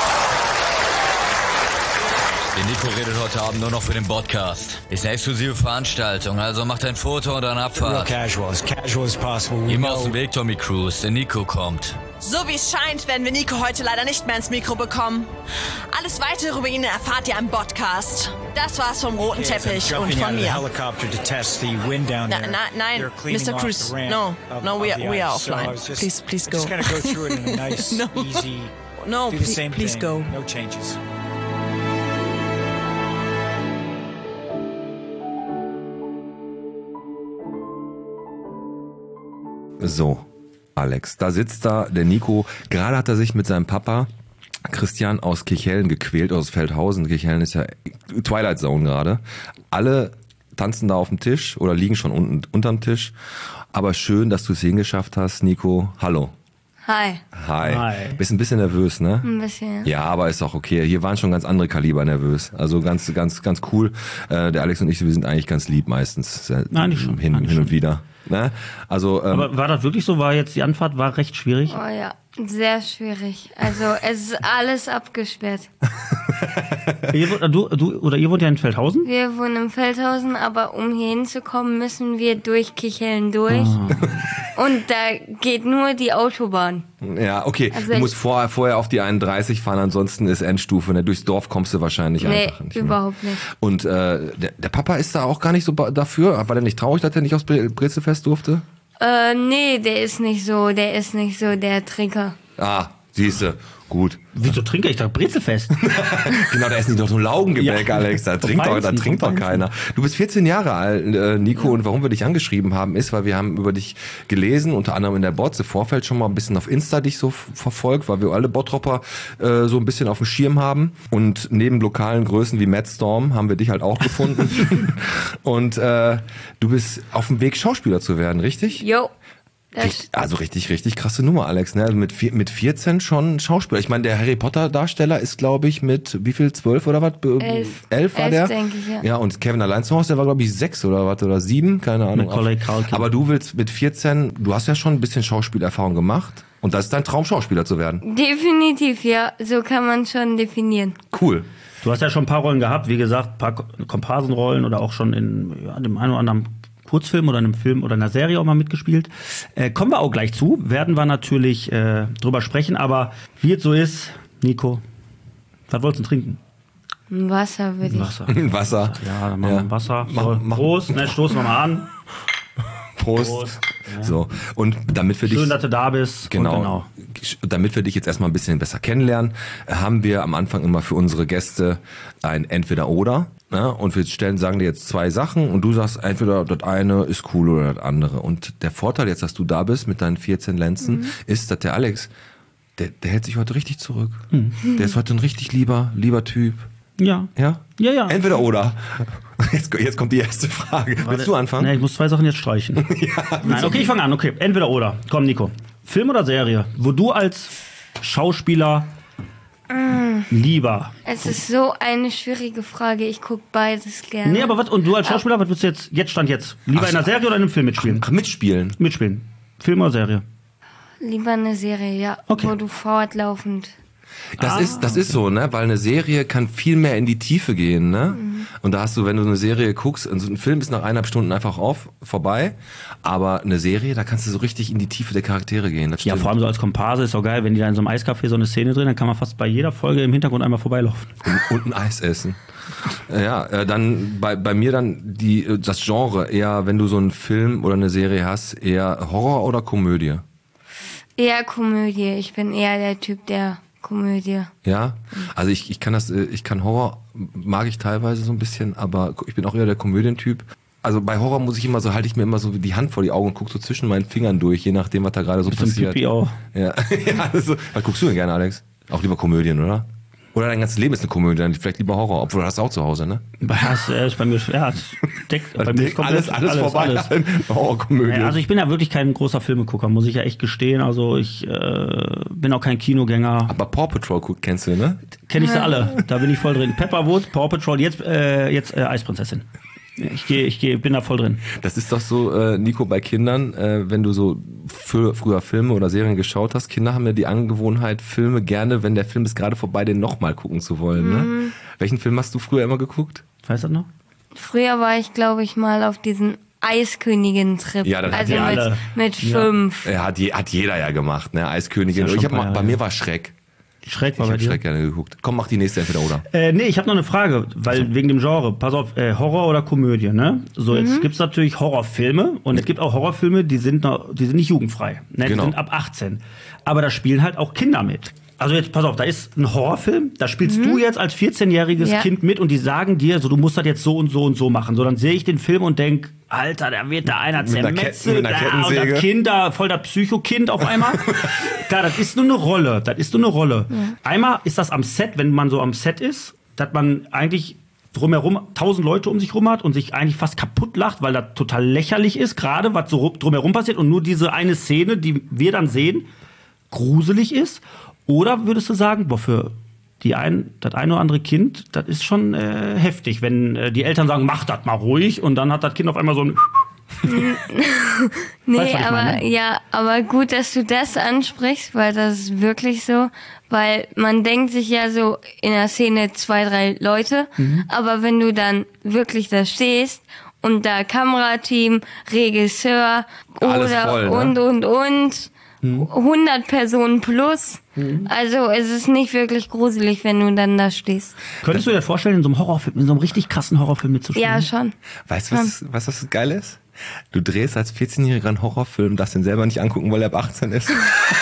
Der Nico redet heute Abend nur noch für den Podcast. Ist eine exklusive Veranstaltung, also macht ein Foto und dann Real Abfahrt. casual, as casual as possible. We Geh mal aus know dem Weg, Tommy Cruise. Der Nico kommt. So wie es scheint, werden wir Nico heute leider nicht mehr ins Mikro bekommen. Alles Weitere über ihn erfahrt ihr im Podcast. Das war's vom roten kids, I'm Teppich und jumping out von of the mir. helicopter to test the wind down Na- there. na- nein, They're cleaning Mister off Cruise, the ramp no. of- No, of we are- the we are ice. So offline. I was just- Please- please Just go. gonna go through it in a nice, No. easy. No, do the ple- same please thing. go. No changes. So, Alex, da sitzt da der Nico. Gerade hat er sich mit seinem Papa Christian aus Kirchhellen gequält, aus Feldhausen. Kirchhellen ist ja Twilight Zone gerade. Alle tanzen da auf dem Tisch oder liegen schon unten unterm Tisch. Aber schön, dass du es hingeschafft hast, Nico. Hallo. Hi. Hi. Hi. Bist ein bisschen nervös, ne? Ein bisschen. Ja, aber ist auch okay. Hier waren schon ganz andere Kaliber nervös. Also ganz, ganz, ganz cool. Äh, der Alex und ich, wir sind eigentlich ganz lieb meistens. Sehr- Nein, nicht schon. Hin, Nein, nicht hin und schon. wieder. Ne? Also, ähm, Aber war das wirklich so? War jetzt die Anfahrt war recht schwierig? Oh ja. Sehr schwierig. Also es ist alles abgesperrt. ihr, du, du, oder ihr wohnt ja in Feldhausen? Wir wohnen in Feldhausen, aber um hier hinzukommen, müssen wir durch Kicheln durch. Ah. Und da geht nur die Autobahn. Ja, okay. Also du musst vorher, vorher auf die einunddreißig fahren, ansonsten ist Endstufe. Ne? Durchs Dorf kommst du wahrscheinlich nee, einfach nicht. Nee, überhaupt nicht. Und äh, der, der Papa ist da auch gar nicht so dafür? War der nicht traurig, dass er nicht aufs Brezelfest durfte? Äh, nee, der ist nicht so, der ist nicht so der Trinker. Ah, siehste, gut. Wieso trinke ich da Brezelfest? Genau, da ist nicht noch so ein Laugengebäck, ja. Alex. Da trinkt, doch, da trinkt doch keiner. Du bist vierzehn Jahre alt, äh, Nico, ja. Und warum wir dich angeschrieben haben, ist, weil wir haben über dich gelesen, unter anderem in der Bots, im Vorfeld schon mal ein bisschen auf Insta dich so f- verfolgt, weil wir alle Bottropper äh, so ein bisschen auf dem Schirm haben. Und neben lokalen Größen wie Matt Storm haben wir dich halt auch gefunden. Und äh, du bist auf dem Weg, Schauspieler zu werden, richtig? Jo. Richtig, also richtig, richtig krasse Nummer, Alex. Ne? Also mit, vier, mit vierzehn schon Schauspieler. Ich meine, der Harry Potter Darsteller ist, glaube ich, mit wie viel, zwölf oder was? Elf. Elf war Elf, der? denke ich, ja. Ja, und Kevin allein zu Hause, der war, glaube ich, sechs oder was, oder sieben, keine Ahnung. Macaulay Culkin. Aber du willst mit vierzehn, du hast ja schon ein bisschen Schauspielerfahrung gemacht. Und das ist dein Traum, Schauspieler zu werden. Definitiv, ja. So kann man schon definieren. Cool. Du hast ja schon ein paar Rollen gehabt, wie gesagt, ein paar Komparsenrollen oder auch schon in ja, dem einen oder anderen Kurzfilm oder einem Film oder einer Serie auch mal mitgespielt. Äh, kommen wir auch gleich zu, werden wir natürlich äh, drüber sprechen, aber wie es so ist, Nico, was wolltest du trinken? Wasser würde ich. Wasser. Wasser. Ja, dann machen wir Ja. Wasser. Mach- So, mach- Prost, ne, stoßen wir mal an. Prost. Prost. Ja. So. Und damit wir dich. Schön, dass du da bist. Genau. Und genau. Damit wir dich jetzt erstmal ein bisschen besser kennenlernen, haben wir am Anfang immer für unsere Gäste ein Entweder-Oder. Ne? Und wir stellen, sagen dir jetzt zwei Sachen und du sagst entweder das eine ist cool oder das andere. Und der Vorteil jetzt, dass du da bist mit deinen vierzehn Lenzen, mhm. ist, dass der Alex, der, der hält sich heute richtig zurück. Mhm. Der ist heute ein richtig lieber, lieber Typ. Ja. Ja? Ja, ja. Entweder oder. Jetzt, jetzt kommt die erste Frage. Warte, Willst du anfangen? Nee, ich muss zwei Sachen jetzt streichen. ja, Nein, okay, ich fange an. Okay, entweder oder. Komm, Nico. Film oder Serie, wo du als Schauspieler mm. lieber... Es ist so eine schwierige Frage. Ich gucke beides gerne. Nee, aber was, und du als Schauspieler, was würdest du jetzt, jetzt stand jetzt, lieber Ach, in einer Serie oder in einem Film mitspielen? Ach, mitspielen? Mitspielen. Film oder Serie? Lieber eine Serie, ja. Okay. Wo du fortlaufend... Das Ah, ist, das ist so, ne, weil eine Serie kann viel mehr in die Tiefe gehen, ne? Mhm. Und da hast du, wenn du eine Serie guckst, also ein Film ist nach eineinhalb Stunden einfach auf, vorbei, aber eine Serie, da kannst du so richtig in die Tiefe der Charaktere gehen. Das Ja, stimmt. vor allem so als Komparse ist auch geil, wenn die da in so einem Eiscafé so eine Szene drehen, dann kann man fast bei jeder Folge im Hintergrund einmal vorbeilaufen. Und, und ein Eis essen. Ja, äh, dann bei, bei mir dann die, das Genre eher, wenn du so einen Film oder eine Serie hast, eher Horror oder Komödie? Eher Komödie. Ich bin eher der Typ der Komödie. Ja, also ich, ich kann das, ich kann Horror, mag ich teilweise so ein bisschen, aber ich bin auch eher der Komödientyp. Also bei Horror muss ich immer so, halte ich mir immer so die Hand vor die Augen und gucke so zwischen meinen Fingern durch, je nachdem, was da gerade so Bisschen passiert. Pipi auch. Ja, ja, also, was guckst du denn gerne, Alex? Auch lieber Komödien, oder? Oder dein ganzes Leben ist eine Komödie, dann vielleicht lieber Horror, obwohl du hast auch zu Hause, ne? Das ist bei mir, ja, deckt, bei mir ist komplett alles, alles vorbei. alles. Horrorkomödie. Ja, also ich bin ja wirklich kein großer Filmegucker, muss ich ja echt gestehen. Also ich äh, bin auch kein Kinogänger. Aber Paw Patrol kennst du, ne? Kenn ich sie alle, da bin ich voll drin. Pepperwood, Paw Patrol, jetzt, äh, jetzt äh, Eisprinzessin. Ich gehe, ich gehe, bin da voll drin. Das ist doch so, äh, Nico, bei Kindern, äh, wenn du so für, früher Filme oder Serien geschaut hast, Kinder haben ja die Angewohnheit, Filme gerne, wenn der Film ist gerade vorbei, den nochmal gucken zu wollen. Mhm. Ne? Welchen Film hast du früher immer geguckt? Weißt du das noch? Früher war ich, glaube ich, mal auf diesen Eiskönigin-Trip. Ja, das hat also die mit, alle. mit Ja. fünf. Ja, hat, je, hat jeder ja gemacht, ne? Eiskönigin. Ist ja ich hab schon mal, ein paar bei Jahre mir war Schreck. Schreck war Ich bei habe dir. Schreck gerne geguckt. Komm, mach die nächste entweder oder. Äh, nee, ich habe noch eine Frage, weil Also. wegen dem Genre. Pass auf, äh, Horror oder Komödie, ne? So, jetzt gibt's natürlich Horrorfilme und es gibt auch Horrorfilme, die sind noch, die sind nicht jugendfrei. Ne? Genau. Die sind ab achtzehn. Aber da spielen halt auch Kinder mit. Also jetzt, pass auf, da ist ein Horrorfilm, da spielst du jetzt als vierzehnjähriges Ja. Kind mit und die sagen dir, so, du musst das jetzt so und so und so machen. So, dann sehe ich den Film und denk, Alter, da wird da einer Mit einer Ke- zermetzelt, mit einer da, und Kettensäge. das Kind da, voll das Psychokind auf einmal. Klar, das ist nur eine Rolle, das ist nur eine Rolle. Einmal ist das am Set, wenn man so am Set ist, dass man eigentlich drumherum tausend Leute um sich rum hat und sich eigentlich fast kaputt lacht, weil das total lächerlich ist, gerade was so ru- drumherum passiert und nur diese eine Szene, die wir dann sehen, gruselig ist. Oder würdest du sagen, boah, für die ein, das ein oder andere Kind, das ist schon äh, heftig, wenn äh, die Eltern sagen, mach das mal ruhig und dann hat das Kind auf einmal so ein Nee, Weißt du, was ich aber meine? ja, aber gut, dass du das ansprichst, weil das ist wirklich so, weil man denkt sich ja so in der Szene zwei, drei Leute, Mhm. aber wenn du dann wirklich da stehst und da Kamerateam, Regisseur Alles oder voll, ne? und und und hundert Personen plus, also es ist nicht wirklich gruselig, wenn du dann da stehst. Könntest du dir vorstellen, in so einem Horrorfilm, in so einem richtig krassen Horrorfilm mitzuspielen? Ja, schon. Weißt du, was, was das geil ist? Du drehst als vierzehnjähriger einen Horrorfilm, darfst den selber nicht angucken, weil er ab achtzehn ist.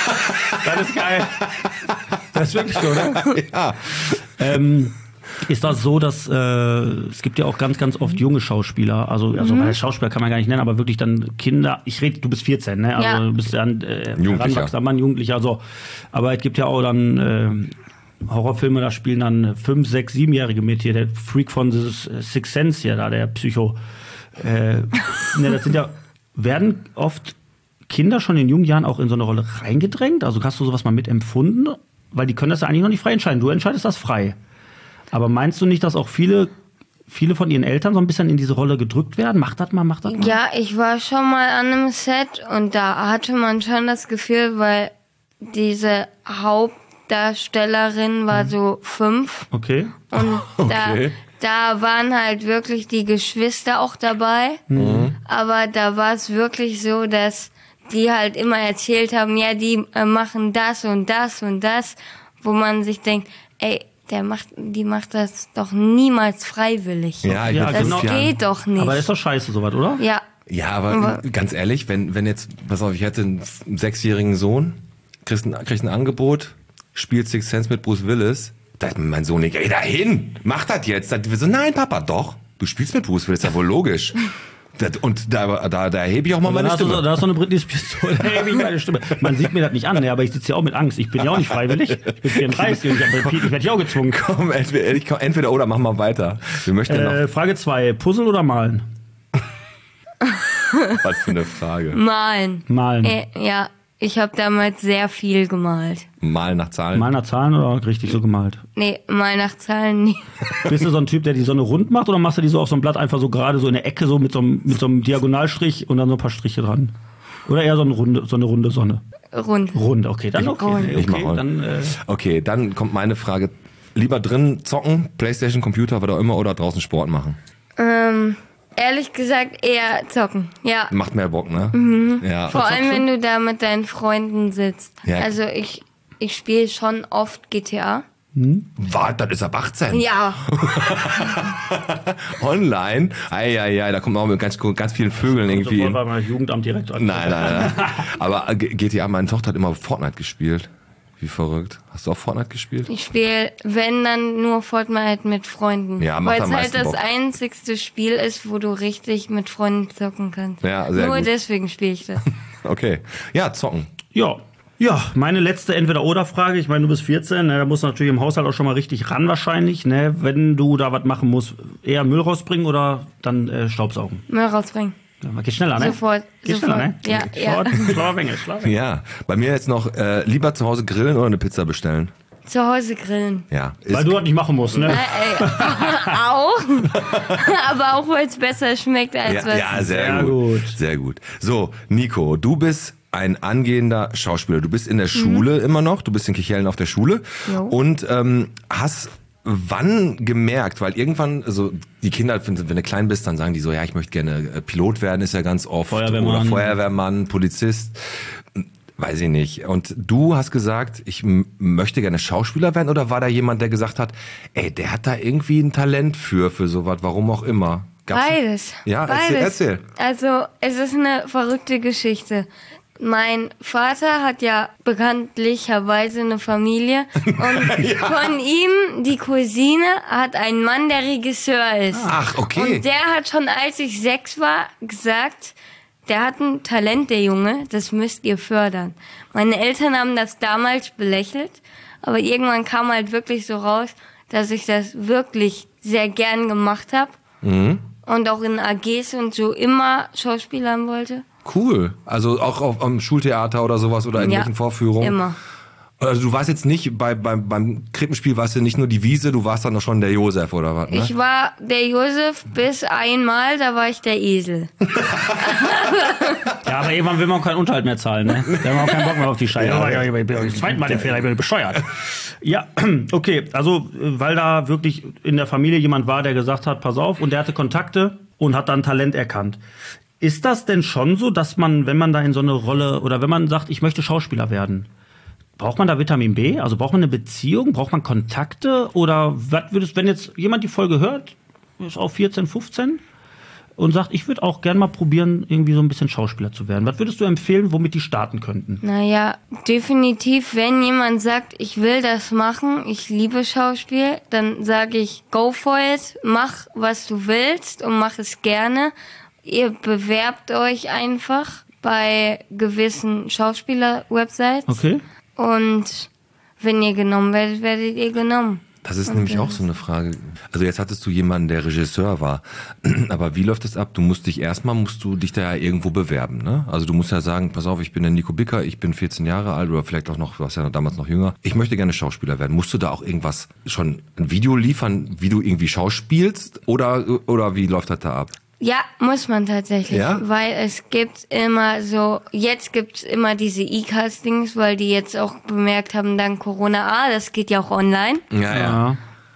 Das ist geil. Das ist wirklich so, oder? Ja. Ähm, ist das so, dass äh, es gibt ja auch ganz, ganz oft junge Schauspieler, also, also Mhm. Schauspieler kann man gar nicht nennen, aber wirklich dann Kinder, ich rede, du bist vierzehn, ne? Also Ja. du bist dann äh, Jugendlicher. heranwachsender Mann, Jugendlicher, so. Aber es gibt ja auch dann äh, Horrorfilme, da spielen dann fünf, sechs, siebenjährige mit hier, der Freak von The Sixth Sense hier, da der Psycho. Äh, ne, das sind ja, werden oft Kinder schon in jungen Jahren auch in so eine Rolle reingedrängt? Also hast du sowas mal mitempfunden? Weil die können das ja eigentlich noch nicht frei entscheiden. Du entscheidest das frei. Aber meinst du nicht, dass auch viele, viele von ihren Eltern so ein bisschen in diese Rolle gedrückt werden? Mach das mal, mach das mal. Ja, ich war schon mal an einem Set und da hatte man schon das Gefühl, weil diese Hauptdarstellerin war so fünf Okay. und Okay. da, da waren halt wirklich die Geschwister auch dabei. Aber da war es wirklich so, dass die halt immer erzählt haben, ja, die äh, machen das und das und das, wo man sich denkt, ey, der macht, die macht das doch niemals freiwillig. Ja, ich Ja, mit Das genau. fünf Jahren. geht doch nicht. Aber ist doch scheiße, sowas, oder? ja. Ja, aber Aber- ganz ehrlich, wenn, wenn jetzt, pass auf, ich hätte einen sechsjährigen Sohn, kriegst ein, kriegst ein Angebot, spielt Sixth Sense mit Bruce Willis, da hat mir mein Sohn nicht, ey, dahin, mach das jetzt. Wir so, nein, Papa, doch, du spielst mit Bruce Willis, ist ja wohl logisch. Das, und da, da, da hebe ich auch mal Da meine hast, du, so- Stimme. da hast du eine Britney Spears, da heb ich meine Stimme. Man sieht mir das nicht an, ne, aber ich sitze ja auch mit Angst. Ich bin ja auch nicht freiwillig. Ich bin vierunddreißig und ich, hab- ich werde ja auch gezwungen. Komm, entweder, ich komm, entweder oder, mach mal weiter. Wir möchten ja Äh, Frage zwei, Puzzle oder malen? noch, was für eine Frage. Malen. Malen. Äh, ja, ich habe damals sehr viel gemalt. Mal nach Zahlen. Malen nach Zahlen oder richtig so gemalt? Nee, mal nach Zahlen nie. Bist du so ein Typ, der die Sonne rund macht, oder machst du die so auf so einem Blatt einfach so gerade so in der Ecke so mit so einem, mit so einem Diagonalstrich und dann so ein paar Striche dran? Oder eher so eine runde, so eine runde Sonne? Rund. Rund, okay, dann okay. Rund. nee, Ich mach okay rund. dann, äh, Okay, dann kommt meine Frage. Lieber drin zocken, Playstation, Computer, was auch immer, oder draußen Sport machen? Ähm, ehrlich gesagt eher zocken. Ja. Macht mehr Bock, ne? Ja. Vor allem, wenn du da mit deinen Freunden sitzt. Ja. Also ich, ich spiele schon oft G T A. Was, das ist ab achtzehn? Ja. Online? Eieiei, da kommt man auch mit ganz, ganz vielen Vögeln irgendwie. sofort bei meinem Jugendamt direkt an. Nein, nein, nein. Aber G- GTA, meine Tochter hat immer Fortnite gespielt. Wie verrückt. Hast du auch Fortnite gespielt? Ich spiele, wenn dann nur Fortnite mit Freunden. Ja, macht Weil am es halt meisten das Bock. einzigste Spiel ist, wo du richtig mit Freunden zocken kannst. Ja, sehr nur gut. deswegen spiele ich das. Okay. Ja, zocken. Ja. Ja, meine letzte Entweder-Oder-Frage. Ich meine, du bist vierzehn, ne, da musst du natürlich im Haushalt auch schon mal richtig ran wahrscheinlich. Ne? Wenn du da was machen musst, eher Müll rausbringen oder dann äh, Staubsaugen? Müll rausbringen. Ja, geht schneller, ne? Sofort, Geht sofort. schneller, ne? Ja, ja. Schlauer, schlauer Wenge, schlauer Wenge. Ja. Bei mir jetzt noch äh, lieber zu Hause grillen oder eine Pizza bestellen. Zu Hause grillen. Ja. Weil Ist, du das nicht machen musst, ne? Äh, ey, auch. Aber auch, weil es besser schmeckt als ja, was. ja, sehr, Sehr gut. gut. Sehr gut. So, Nico, du bist ein angehender Schauspieler. Du bist in der Schule immer noch, du bist in Kichellen auf der Schule Jo. und ähm, hast wann gemerkt, weil irgendwann, also die Kinder, wenn, wenn du klein bist, dann sagen die so, ja, ich möchte gerne äh, Pilot werden, ist ja ganz oft. Feuerwehrmann. Oder Feuerwehrmann, Polizist, weiß ich nicht. Und du hast gesagt, ich m- möchte gerne Schauspieler werden, oder war da jemand, der gesagt hat, ey, der hat da irgendwie ein Talent für, für sowas, warum auch immer? Gab's- Beides. Ja, erzähl, Beides. erzähl. Also, es ist eine verrückte Geschichte. Mein Vater hat ja bekanntlicherweise eine Familie und von ihm, die Cousine, hat einen Mann, der Regisseur ist. Ach, okay. Und der hat schon, als ich sechs war, gesagt, der hat ein Talent, der Junge, das müsst ihr fördern. Meine Eltern haben das damals belächelt, aber irgendwann kam halt wirklich so raus, dass ich das wirklich sehr gern gemacht habe und auch in A Gs und so immer schauspielern wollte. Cool. Also auch auf, am Schultheater oder sowas oder in Ja, welchen Vorführungen? Immer. Also du warst jetzt nicht, bei, beim, beim Krippenspiel warst du nicht nur die Wiese, du warst dann noch schon der Josef, oder was? Ne? Ich war der Josef bis einmal, da war ich der Esel. Ja, aber irgendwann will man auch keinen Unterhalt mehr zahlen, ne? Da haben wir auch keinen Bock mehr auf die Scheiße. Ja, ja, ich bin das zweite Mal den Fehler, ich bin bescheuert. Ja, okay, also weil da wirklich in der Familie jemand war, der gesagt hat, pass auf, und der hatte Kontakte und hat dann Talent erkannt. Ist das denn schon so, dass man, wenn man da in so eine Rolle, oder wenn man sagt, ich möchte Schauspieler werden, braucht man da Vitamin B? Also braucht man eine Beziehung? Braucht man Kontakte? Oder was würdest, wenn jetzt jemand die Folge hört, ist auf vierzehn, fünfzehn und sagt, ich würde auch gerne mal probieren, irgendwie so ein bisschen Schauspieler zu werden. Was würdest du empfehlen, womit die starten könnten? Naja, definitiv, wenn jemand sagt, ich will das machen, ich liebe Schauspiel, dann sage ich, go for it, mach, was du willst und mach es gerne. Ihr bewerbt euch einfach bei gewissen Schauspieler-Websites. Okay. Und wenn ihr genommen werdet, werdet ihr genommen. Das ist nämlich auch so eine Frage. Also jetzt hattest du jemanden, der Regisseur war. Aber wie läuft das ab? Du musst dich erstmal, musst du dich da ja irgendwo bewerben, ne? Also du musst ja sagen, pass auf, ich bin der Nico Bicker, ich bin vierzehn Jahre alt oder vielleicht auch noch, du warst ja damals noch jünger. Ich möchte gerne Schauspieler werden. Musst du da auch irgendwas, schon ein Video liefern, wie du irgendwie schauspielst? Oder, oder wie läuft das da ab? Ja, muss man tatsächlich, Ja? weil es gibt immer so, jetzt gibt's immer diese E-Castings, weil die jetzt auch bemerkt haben, dank Corona, ah, das geht ja auch online. Ja, ja.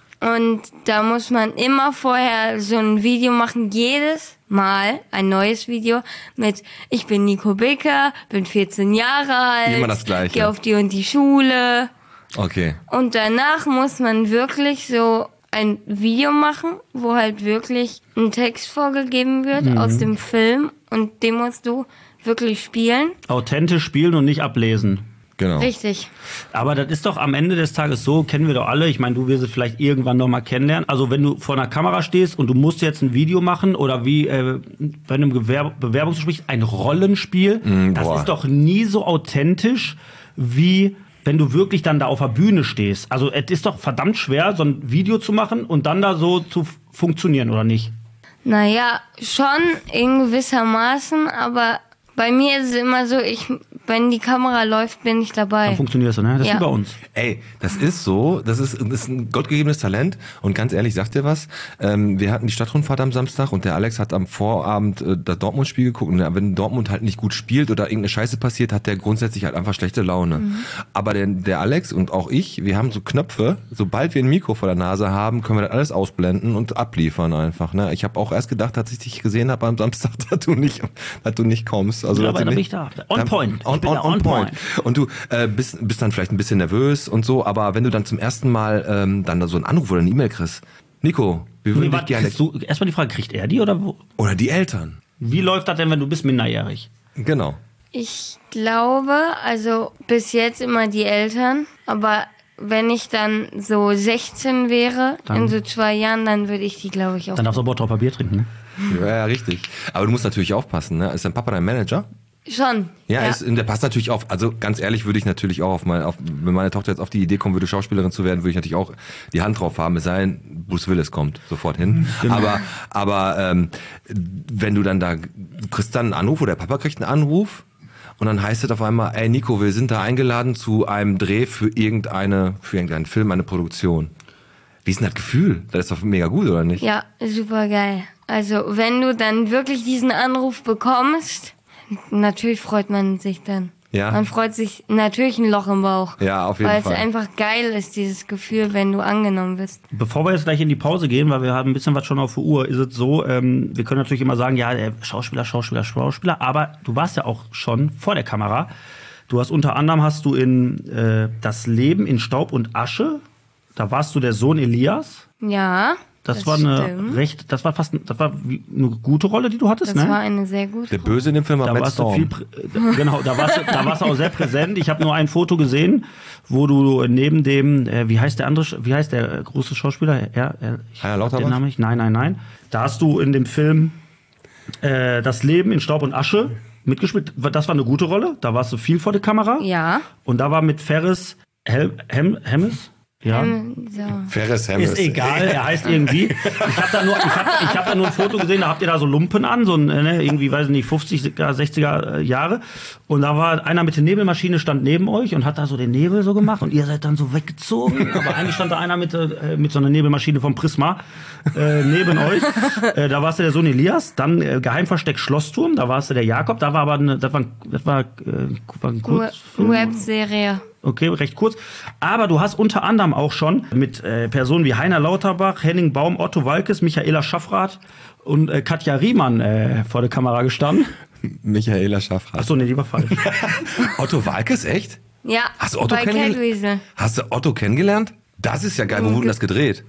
Und da muss man immer vorher so ein Video machen, jedes Mal ein neues Video mit, ich bin Nico Bicker, bin vierzehn Jahre alt, Immer das Gleiche. gehe auf die und die Schule. Okay. Und danach muss man wirklich so ein Video machen, wo halt wirklich ein Text vorgegeben wird Mhm. aus dem Film und den musst du wirklich spielen. Authentisch spielen und nicht ablesen. Genau. Richtig. Aber das ist doch am Ende des Tages so, kennen wir doch alle. Ich meine, du wirst es vielleicht irgendwann noch mal kennenlernen. Also wenn du vor einer Kamera stehst und du musst jetzt ein Video machen oder wie äh, bei einem Gewerb- Bewerbungsgespräch ein Rollenspiel, Mm, das boah. ist doch nie so authentisch wie wenn du wirklich dann da auf der Bühne stehst. Also es ist doch verdammt schwer, so ein Video zu machen und dann da so zu f- funktionieren, oder nicht? Naja, schon in gewissermaßen, aber bei mir ist es immer so, ich, wenn die Kamera läuft, bin ich dabei. Dann funktioniert es, ne? Das Ja. ist wie bei uns. Ey, das ist so, das ist, das ist ein gottgegebenes Talent und ganz ehrlich, sag dir was, ähm, wir hatten die Stadtrundfahrt am Samstag und der Alex hat am Vorabend äh, das Dortmund-Spiel geguckt und wenn Dortmund halt nicht gut spielt oder irgendeine Scheiße passiert, hat der grundsätzlich halt einfach schlechte Laune. Mhm. Aber der, der Alex und auch ich, wir haben so Knöpfe, sobald wir ein Mikro vor der Nase haben, können wir das alles ausblenden und abliefern einfach. Ne? Ich habe auch erst gedacht, als ich dich gesehen habe am Samstag, dass du nicht, dass du nicht kommst. Also, Ja, dass aber du da nicht, bin ich da. On point. Ich On, bin on, da on on point. point. Und du äh, bist, bist dann vielleicht ein bisschen nervös und so, aber wenn du dann zum ersten Mal ähm, dann so einen Anruf oder eine E-Mail kriegst, Nico, wir würden Nee, dich warte, gerne... kriegst du, erstmal die Frage, kriegt er die oder wo? Oder die Eltern. Wie läuft das denn, wenn du bist minderjährig? Genau. Ich glaube, also bis jetzt immer die Eltern, aber wenn ich dann so sechzehn wäre, Dann- in so zwei Jahren, dann würde ich die, glaube ich, auch. Dann darfst du aber Bottroper Bier trinken, ne? Ja, ja, richtig. Aber du musst natürlich aufpassen, ne? Ist dein Papa dein Manager? Schon. Ja, Ist, der passt natürlich auf. Also ganz ehrlich würde ich natürlich auch auf meine, auf, wenn meine Tochter jetzt auf die Idee kommen würde, Schauspielerin zu werden, würde ich natürlich auch die Hand drauf haben. Es sei denn, Bruce Willis kommt sofort hin. Genau. Aber, aber ähm, wenn du dann da, du kriegst dann einen Anruf oder der Papa kriegt einen Anruf und dann heißt es auf einmal, ey Nico, wir sind da eingeladen zu einem Dreh für irgendeine, für irgendeinen Film, eine Produktion. Wie ist denn das Gefühl? Das ist doch mega gut, oder nicht? Ja, super geil. Also wenn du dann wirklich diesen Anruf bekommst, natürlich freut man sich dann. Ja. Man freut sich natürlich ein Loch im Bauch. Ja, auf jeden weil Fall. Weil es einfach geil ist, dieses Gefühl, wenn du angenommen bist. Bevor wir jetzt gleich in die Pause gehen, weil wir haben ein bisschen was schon auf der Uhr, ist es so, ähm, wir können natürlich immer sagen, ja, der Schauspieler, Schauspieler, Schauspieler, aber du warst ja auch schon vor der Kamera. Du hast unter anderem hast du in äh, Das Leben in Staub und Asche, da warst du der Sohn Elias. Ja. Das, war eine stimmt. recht, das war fast, das war wie eine gute Rolle, die du hattest, Das ne? war eine sehr gute. Der Böse in dem Film war Da Matt warst du Storm. viel, prä- äh, genau, da warst, du, da warst du auch sehr präsent. Ich habe nur ein Foto gesehen, wo du neben dem, äh, wie heißt der andere, Sch- wie heißt der äh, große Schauspieler? Er, er, ich Heiner hab Lauterbach? den Namen nicht. Nein, nein, nein. Da hast du in dem Film äh, Das Leben in Staub und Asche mitgespielt. Das war eine gute Rolle. Da warst du viel vor der Kamera. Ja. Und da war mit Ferris Hel Hem Hemmes. Ja. Ähm, so. Ferris Hermes. Ist egal, er heißt irgendwie. Ich habe da nur, ich hab, ich hab da nur ein Foto gesehen, da habt ihr da so Lumpen an, so ein, ne, irgendwie, weiß ich nicht, fünfziger, sechziger Jahre. Und da war einer mit der Nebelmaschine, stand neben euch und hat da so den Nebel so gemacht und ihr seid dann so weggezogen. Aber eigentlich stand da einer mit, äh, mit so einer Nebelmaschine vom Prisma äh, neben euch. Äh, da warst du der Sohn Elias, dann äh, Geheimversteck Schlossturm, da warst du der Jakob, da war aber eine, das war, das war, äh, war ein Kurzfilm. Webserie. Okay, recht kurz. Aber du hast unter anderem auch schon mit äh, Personen wie Heiner Lauterbach, Henning Baum, Otto Waalkes, Michaela Schaffrath und äh, Katja Riemann äh, vor der Kamera gestanden. Michaela Schaffrath. Achso, nee, die war falsch. Otto Waalkes, echt? Ja, Hast du Otto bei kennengelernt? Catweasel. Hast du Otto kennengelernt? Das ist ja geil. Wo wurde denn das gedreht?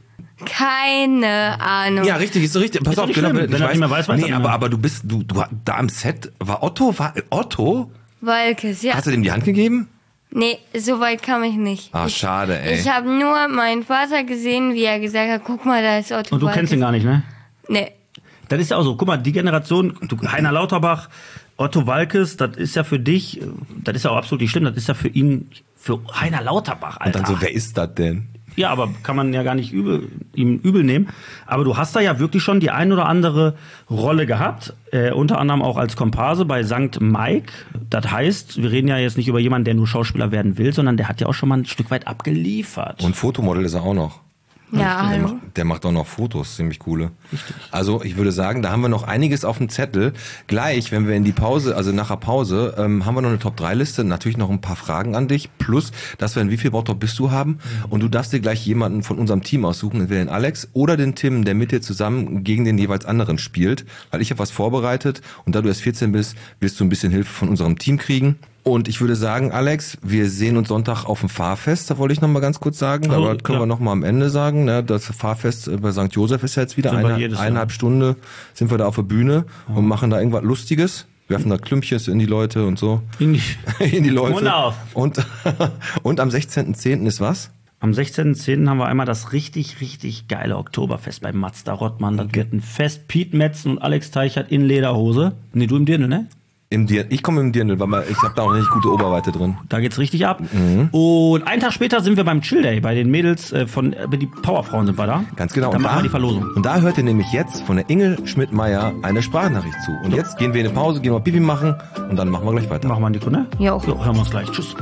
Keine Ahnung. Ja, richtig, ist so richtig. Pass Ist doch auf, nicht genau, schlimm. Wenn er nicht mehr weiß, weiß er nee, nicht aber, mehr. aber du bist, du, du, da am Set war Otto, war Otto? Waalkes, ja. Hast du dem die Hand gegeben? Nee, so weit kam ich nicht. Ah, ich, schade, ey. Ich habe nur meinen Vater gesehen, wie er gesagt hat, guck mal, da ist Otto Und du Waalkes. kennst ihn gar nicht, ne? Nee. Das ist ja auch so. Guck mal, die Generation, du, Heiner Lauterbach, Otto Waalkes, das ist ja für dich, das ist ja auch absolut nicht schlimm, das ist ja für ihn, für Heiner Lauterbach, Alter. Und dann so, wer ist das denn? Ja, aber kann man ja gar nicht übel, ihm übel nehmen. Aber du hast da ja wirklich schon die ein oder andere Rolle gehabt. Äh, unter anderem auch als Komparse bei Sankt Mike. Das heißt, wir reden ja jetzt nicht über jemanden, der nur Schauspieler werden will, sondern der hat ja auch schon mal ein Stück weit abgeliefert. Und Fotomodel ist er auch noch. Ja, Der hallo. macht, der macht auch noch Fotos, ziemlich coole. Also ich würde sagen, da haben wir noch einiges auf dem Zettel. Gleich, wenn wir in die Pause, also nach der Pause, ähm, haben wir noch eine Top drei Liste, natürlich noch ein paar Fragen an dich, plus, dass wir in wie viel Bottrop bist du haben und du darfst dir gleich jemanden von unserem Team aussuchen, entweder den Alex oder den Tim, der mit dir zusammen gegen den jeweils anderen spielt, weil ich habe was vorbereitet und da du erst vierzehn bist, wirst du ein bisschen Hilfe von unserem Team kriegen. Und ich würde sagen, Alex, wir sehen uns Sonntag auf dem Fahrfest, da wollte ich noch mal ganz kurz sagen, Oh, aber das können ja. wir noch mal am Ende sagen. Ne? Das Fahrfest bei Sankt Josef ist ja jetzt wieder Sind wir eine, jedes Jahr. eineinhalb Stunde, sind wir da auf der Bühne und machen da irgendwas Lustiges, werfen da Klümpchen in die Leute und so. In die- in die Leute. Und auf. Und, und am sechzehnten zehnten ist was? Am sechzehnten zehnten haben wir einmal das richtig, richtig geile Oktoberfest bei Mazda Rottmann. Das wird ein Fest. Piet Metzen und Alex Teichert in Lederhose. Nee, du im Dirndl, ne? Im Dir ich komme im Dirndl, weil ich habe da auch nicht gute Oberweite drin. Da geht's richtig ab. Mhm. Und einen Tag später sind wir beim Chill Day. Bei den Mädels äh, von äh, die Powerfrauen sind wir da. Ganz genau. Da Und machen wir die Verlosung. Und da hört ihr nämlich jetzt von der Ingel Schmidt-Meyer eine Sprachnachricht zu. Und jetzt gehen wir in eine Pause, gehen mal Pipi machen und dann machen wir gleich weiter. Machen wir Nico, ne? Jo. Jo, hören wir uns gleich. Tschüss.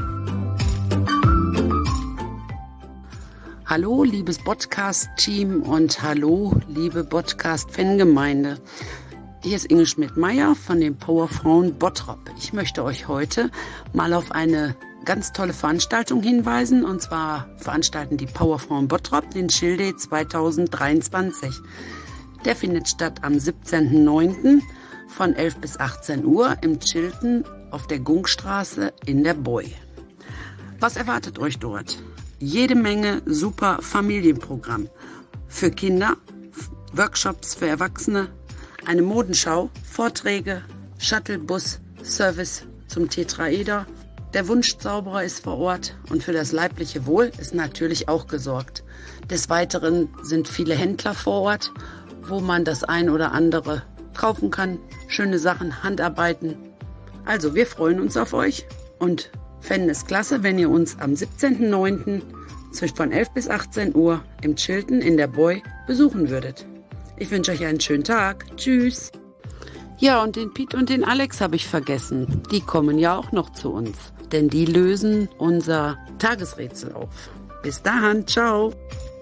Hallo, liebes Podcast-Team und hallo, liebe Podcast-Fangemeinde. Hier ist Inge Schmidt-Meyer von den Powerfrauen Bottrop. Ich möchte euch heute mal auf eine ganz tolle Veranstaltung hinweisen. Und zwar veranstalten die Powerfrauen Bottrop den Chill Day zwanzig dreiundzwanzig. Der findet statt am siebzehnten neunten von elf bis achtzehn Uhr im Chilton auf der Gungstraße in der Boy. Was erwartet euch dort? Jede Menge super Familienprogramm. Für Kinder, Workshops für Erwachsene, eine Modenschau, Vorträge, Shuttlebus, Service zum Tetraeder. Der Wunschzauberer ist vor Ort und für das leibliche Wohl ist natürlich auch gesorgt. Des Weiteren sind viele Händler vor Ort, wo man das ein oder andere kaufen kann. Schöne Sachen, Handarbeiten. Also wir freuen uns auf euch und fänden es klasse, wenn ihr uns am siebzehnten neunten von elf bis achtzehn Uhr im Chilton in der Boy besuchen würdet. Ich wünsche euch einen schönen Tag. Tschüss. Ja, und den Piet und den Alex habe ich vergessen. Die kommen ja auch noch zu uns, denn die lösen unser Tagesrätsel auf. Bis dahin, ciao.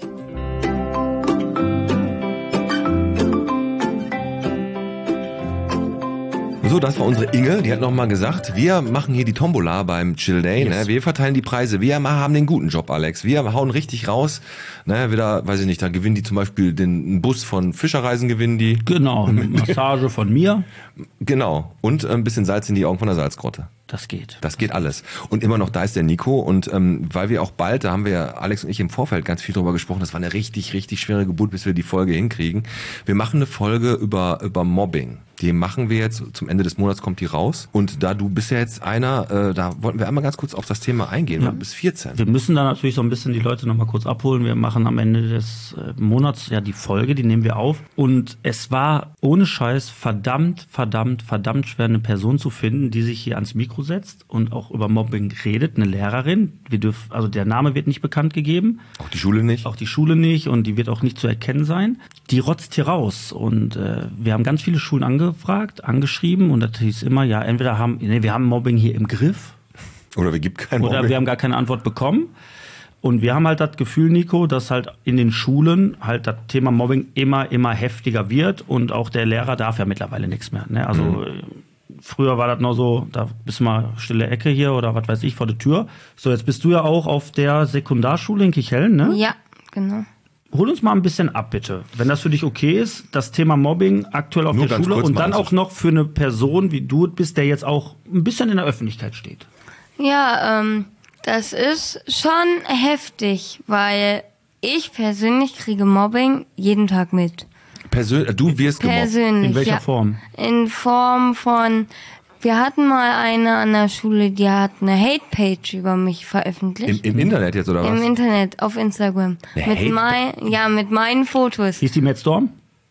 So, das war unsere Inge, die hat nochmal gesagt, wir machen hier die Tombola beim Chill Day, Yes. ne? Wir verteilen die Preise, wir haben den guten Job, Alex, wir hauen richtig raus, ne? Wieder, weiß ich nicht, da gewinnen die zum Beispiel den Bus von Fischerreisen, gewinnen die. Genau, mit Massage von mir. Genau, und ein bisschen Salz in die Augen von der Salzgrotte. Das geht. Das geht alles. Und immer noch, da ist der Nico. Und ähm, weil wir auch bald, da haben wir ja, Alex und ich im Vorfeld ganz viel drüber gesprochen, das war eine richtig, richtig schwere Geburt, bis wir die Folge hinkriegen. Wir machen eine Folge über, über Mobbing. Die machen wir jetzt, zum Ende des Monats kommt die raus. Und da du bist ja jetzt einer, äh, da wollten wir einmal ganz kurz auf das Thema eingehen, Ja. bis vierzehn. Wir müssen da natürlich so ein bisschen die Leute nochmal kurz abholen. Wir machen am Ende des äh, Monats ja die Folge, die nehmen wir auf. Und es war ohne Scheiß verdammt, verdammt, verdammt schwer, eine Person zu finden, die sich hier ans Mikro Mikro setzt und auch über Mobbing redet, eine Lehrerin. Wir dürfen, also der Name wird nicht bekannt gegeben. Auch die Schule nicht? Auch die Schule nicht und die wird auch nicht zu erkennen sein. Die rotzt hier raus und äh, wir haben ganz viele Schulen angefragt, angeschrieben und das hieß immer, ja, entweder haben, nee, wir haben Mobbing hier im Griff. Oder wir gibt kein Mobbing. Oder wir haben gar keine Antwort bekommen. Und wir haben halt das Gefühl, Nico, dass halt in den Schulen halt das Thema Mobbing immer, immer heftiger wird und auch der Lehrer darf ja mittlerweile nichts mehr. Ne? Also mhm. früher war das noch so, da bist du mal stille Ecke hier oder was weiß ich vor der Tür. So, jetzt bist du ja auch auf der Sekundarschule in Kichellen, ne? Ja, genau. Hol uns mal ein bisschen ab, bitte. Wenn das für dich okay ist, das Thema Mobbing aktuell auf Nur der ganz Schule kurz und mal, dann also auch noch für eine Person, wie du bist, der jetzt auch ein bisschen in der Öffentlichkeit steht. Ja, ähm... das ist schon heftig, weil ich persönlich kriege Mobbing jeden Tag mit. Persön- du wirst gemobbt? Persönlich, In welcher ja. Form? In Form von, wir hatten mal eine an der Schule, die hat eine Hate-Page über mich veröffentlicht. Im, Im Internet jetzt, oder was? Im Internet, auf Instagram. Eine Mit Hate- mein, ja, mit meinen Fotos. Hieß die Matt Storm?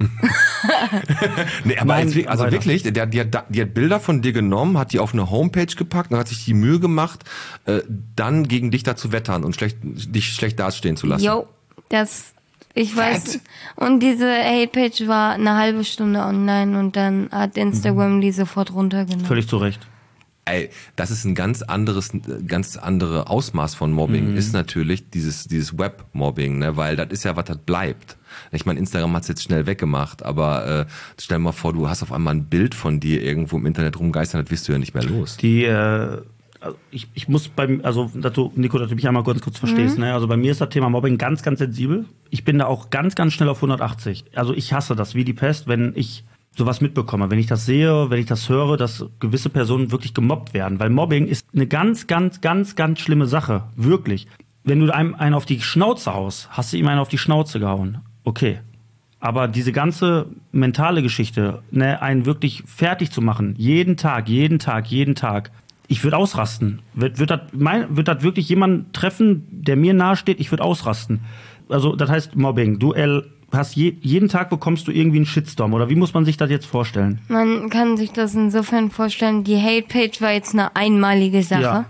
Nee, aber Nein, jetzt, also weiter. wirklich, der, die, hat, die hat Bilder von dir genommen, hat die auf eine Homepage gepackt und hat sich die Mühe gemacht, äh, dann gegen dich da zu wettern und schlecht, dich schlecht dastehen zu lassen. Jo, das, ich weiß. Und diese Hate-Page war eine halbe Stunde online und dann hat Instagram Mhm. die sofort runtergenommen. Völlig zu Recht. Ey, das ist ein ganz anderes, ganz andere Ausmaß von Mobbing, Mhm. ist natürlich dieses, dieses Web-Mobbing, ne, weil das ist ja, was das bleibt. Ich meine, Instagram hat's jetzt schnell weggemacht, aber äh, stell dir mal vor, du hast auf einmal ein Bild von dir irgendwo im Internet rumgeistern, das wirst du ja nicht mehr los. Die, äh, also ich, ich muss beim, also dass du, Nico, dass du mich einmal kurz, kurz verstehst, Mhm. ne? Also bei mir ist das Thema Mobbing ganz, ganz sensibel. Ich bin da auch ganz, ganz schnell auf hundertachtzig. Also ich hasse das wie die Pest, wenn ich sowas mitbekomme, wenn ich das sehe, wenn ich das höre, dass gewisse Personen wirklich gemobbt werden. Weil Mobbing ist eine ganz, ganz, ganz, ganz schlimme Sache. Wirklich. Wenn du einem einen auf die Schnauze haust, hast du ihm einen auf die Schnauze gehauen. Okay. Aber diese ganze mentale Geschichte, ne, einen wirklich fertig zu machen, jeden Tag, jeden Tag, jeden Tag, ich würde ausrasten. Wird, wird das mein, wird das wirklich jemanden treffen, der mir nahesteht? Ich würde ausrasten. Also, das heißt Mobbing. Du äh, hast je, jeden Tag bekommst du irgendwie einen Shitstorm. Oder wie muss man sich das jetzt vorstellen? Man kann sich das insofern vorstellen, die Hate-Page war jetzt eine einmalige Sache. Ja.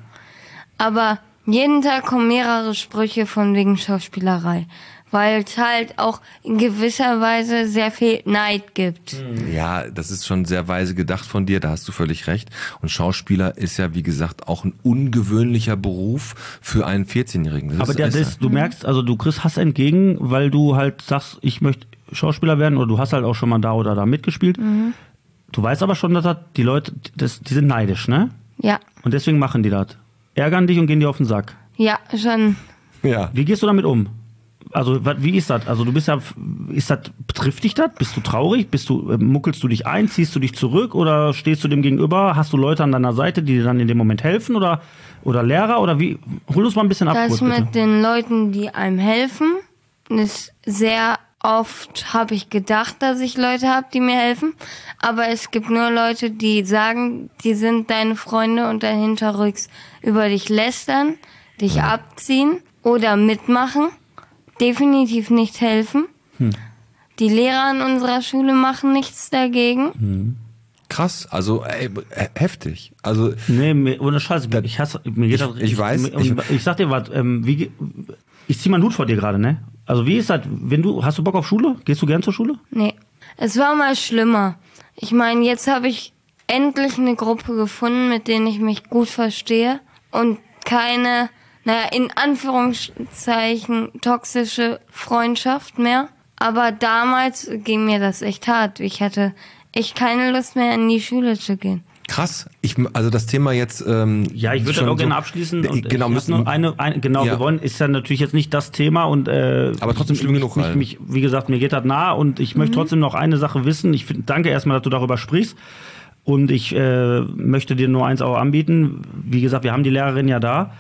Aber jeden Tag kommen mehrere Sprüche von wegen Schauspielerei. Weil es halt auch in gewisser Weise sehr viel Neid gibt. Ja, das ist schon sehr weise gedacht von dir, da hast du völlig recht. Und Schauspieler ist ja, wie gesagt, auch ein ungewöhnlicher Beruf für einen vierzehnjährigen. Das Aber ist, der, ist das, du merkst, also du kriegst Hass entgegen, weil du halt sagst, ich möchte Schauspieler werden, oder du hast halt auch schon mal da oder da mitgespielt. Mhm. Du weißt aber schon, dass das, die Leute, das, die sind neidisch, ne? Ja, Und deswegen machen die das. Ärgern dich und gehen dir auf den Sack. ja, schon. Ja. Wie gehst du damit um? Also, wat- wie ist das? Also, du bist ja, ist das, betrifft dich das? Bist du traurig? Bist du, äh, muckelst du dich ein? Ziehst du dich zurück? Oder stehst du dem gegenüber? Hast du Leute an deiner Seite, die dir dann in dem Moment helfen? Oder, oder Lehrer? Oder wie? Hol uns mal ein bisschen ab, Das kurz, bitte. mit den Leuten, die einem helfen, ist sehr oft, habe ich gedacht, dass ich Leute habe, die mir helfen. Aber es gibt nur Leute, die sagen, die sind deine Freunde und dann hinterrücks über dich lästern, dich abziehen oder mitmachen. Definitiv nicht helfen. Hm. Die Lehrer an unserer Schule machen nichts dagegen. Krass, also ey, äh, heftig. Also Nee, mir, ohne Scheiße, ich hasse, mir geht Ich- das ich weiß, Und ich, ich- sag dir was, ähm, wie, ge- ich zieh meinen Hut vor dir gerade, ne? Also wie ist das, wenn du, hast du Bock auf Schule? Gehst du gern zur Schule? Nee, es war mal schlimmer. Ich meine, jetzt habe ich endlich eine Gruppe gefunden, mit denen ich mich gut verstehe und keine, naja, in Anführungszeichen toxische Freundschaft mehr. Aber damals ging mir das echt hart. Ich hatte echt keine Lust mehr, in die Schule zu gehen. krass. Ich, also das Thema jetzt. Ähm, Ja, ich würde schon das auch so- gerne abschließen. Und genau, ich müssen hab noch eine, eine, genau, Ja. wir wollen, ist ja natürlich jetzt nicht das Thema und äh, Aber trotzdem schlimm mich, genug mich, halt. mich, wie gesagt, mir geht das nah und ich möchte trotzdem noch eine Sache wissen. Ich find, danke erstmal, dass du darüber sprichst. Und ich äh, möchte dir nur eins auch anbieten. Wie gesagt, wir haben die Lehrerin ja da.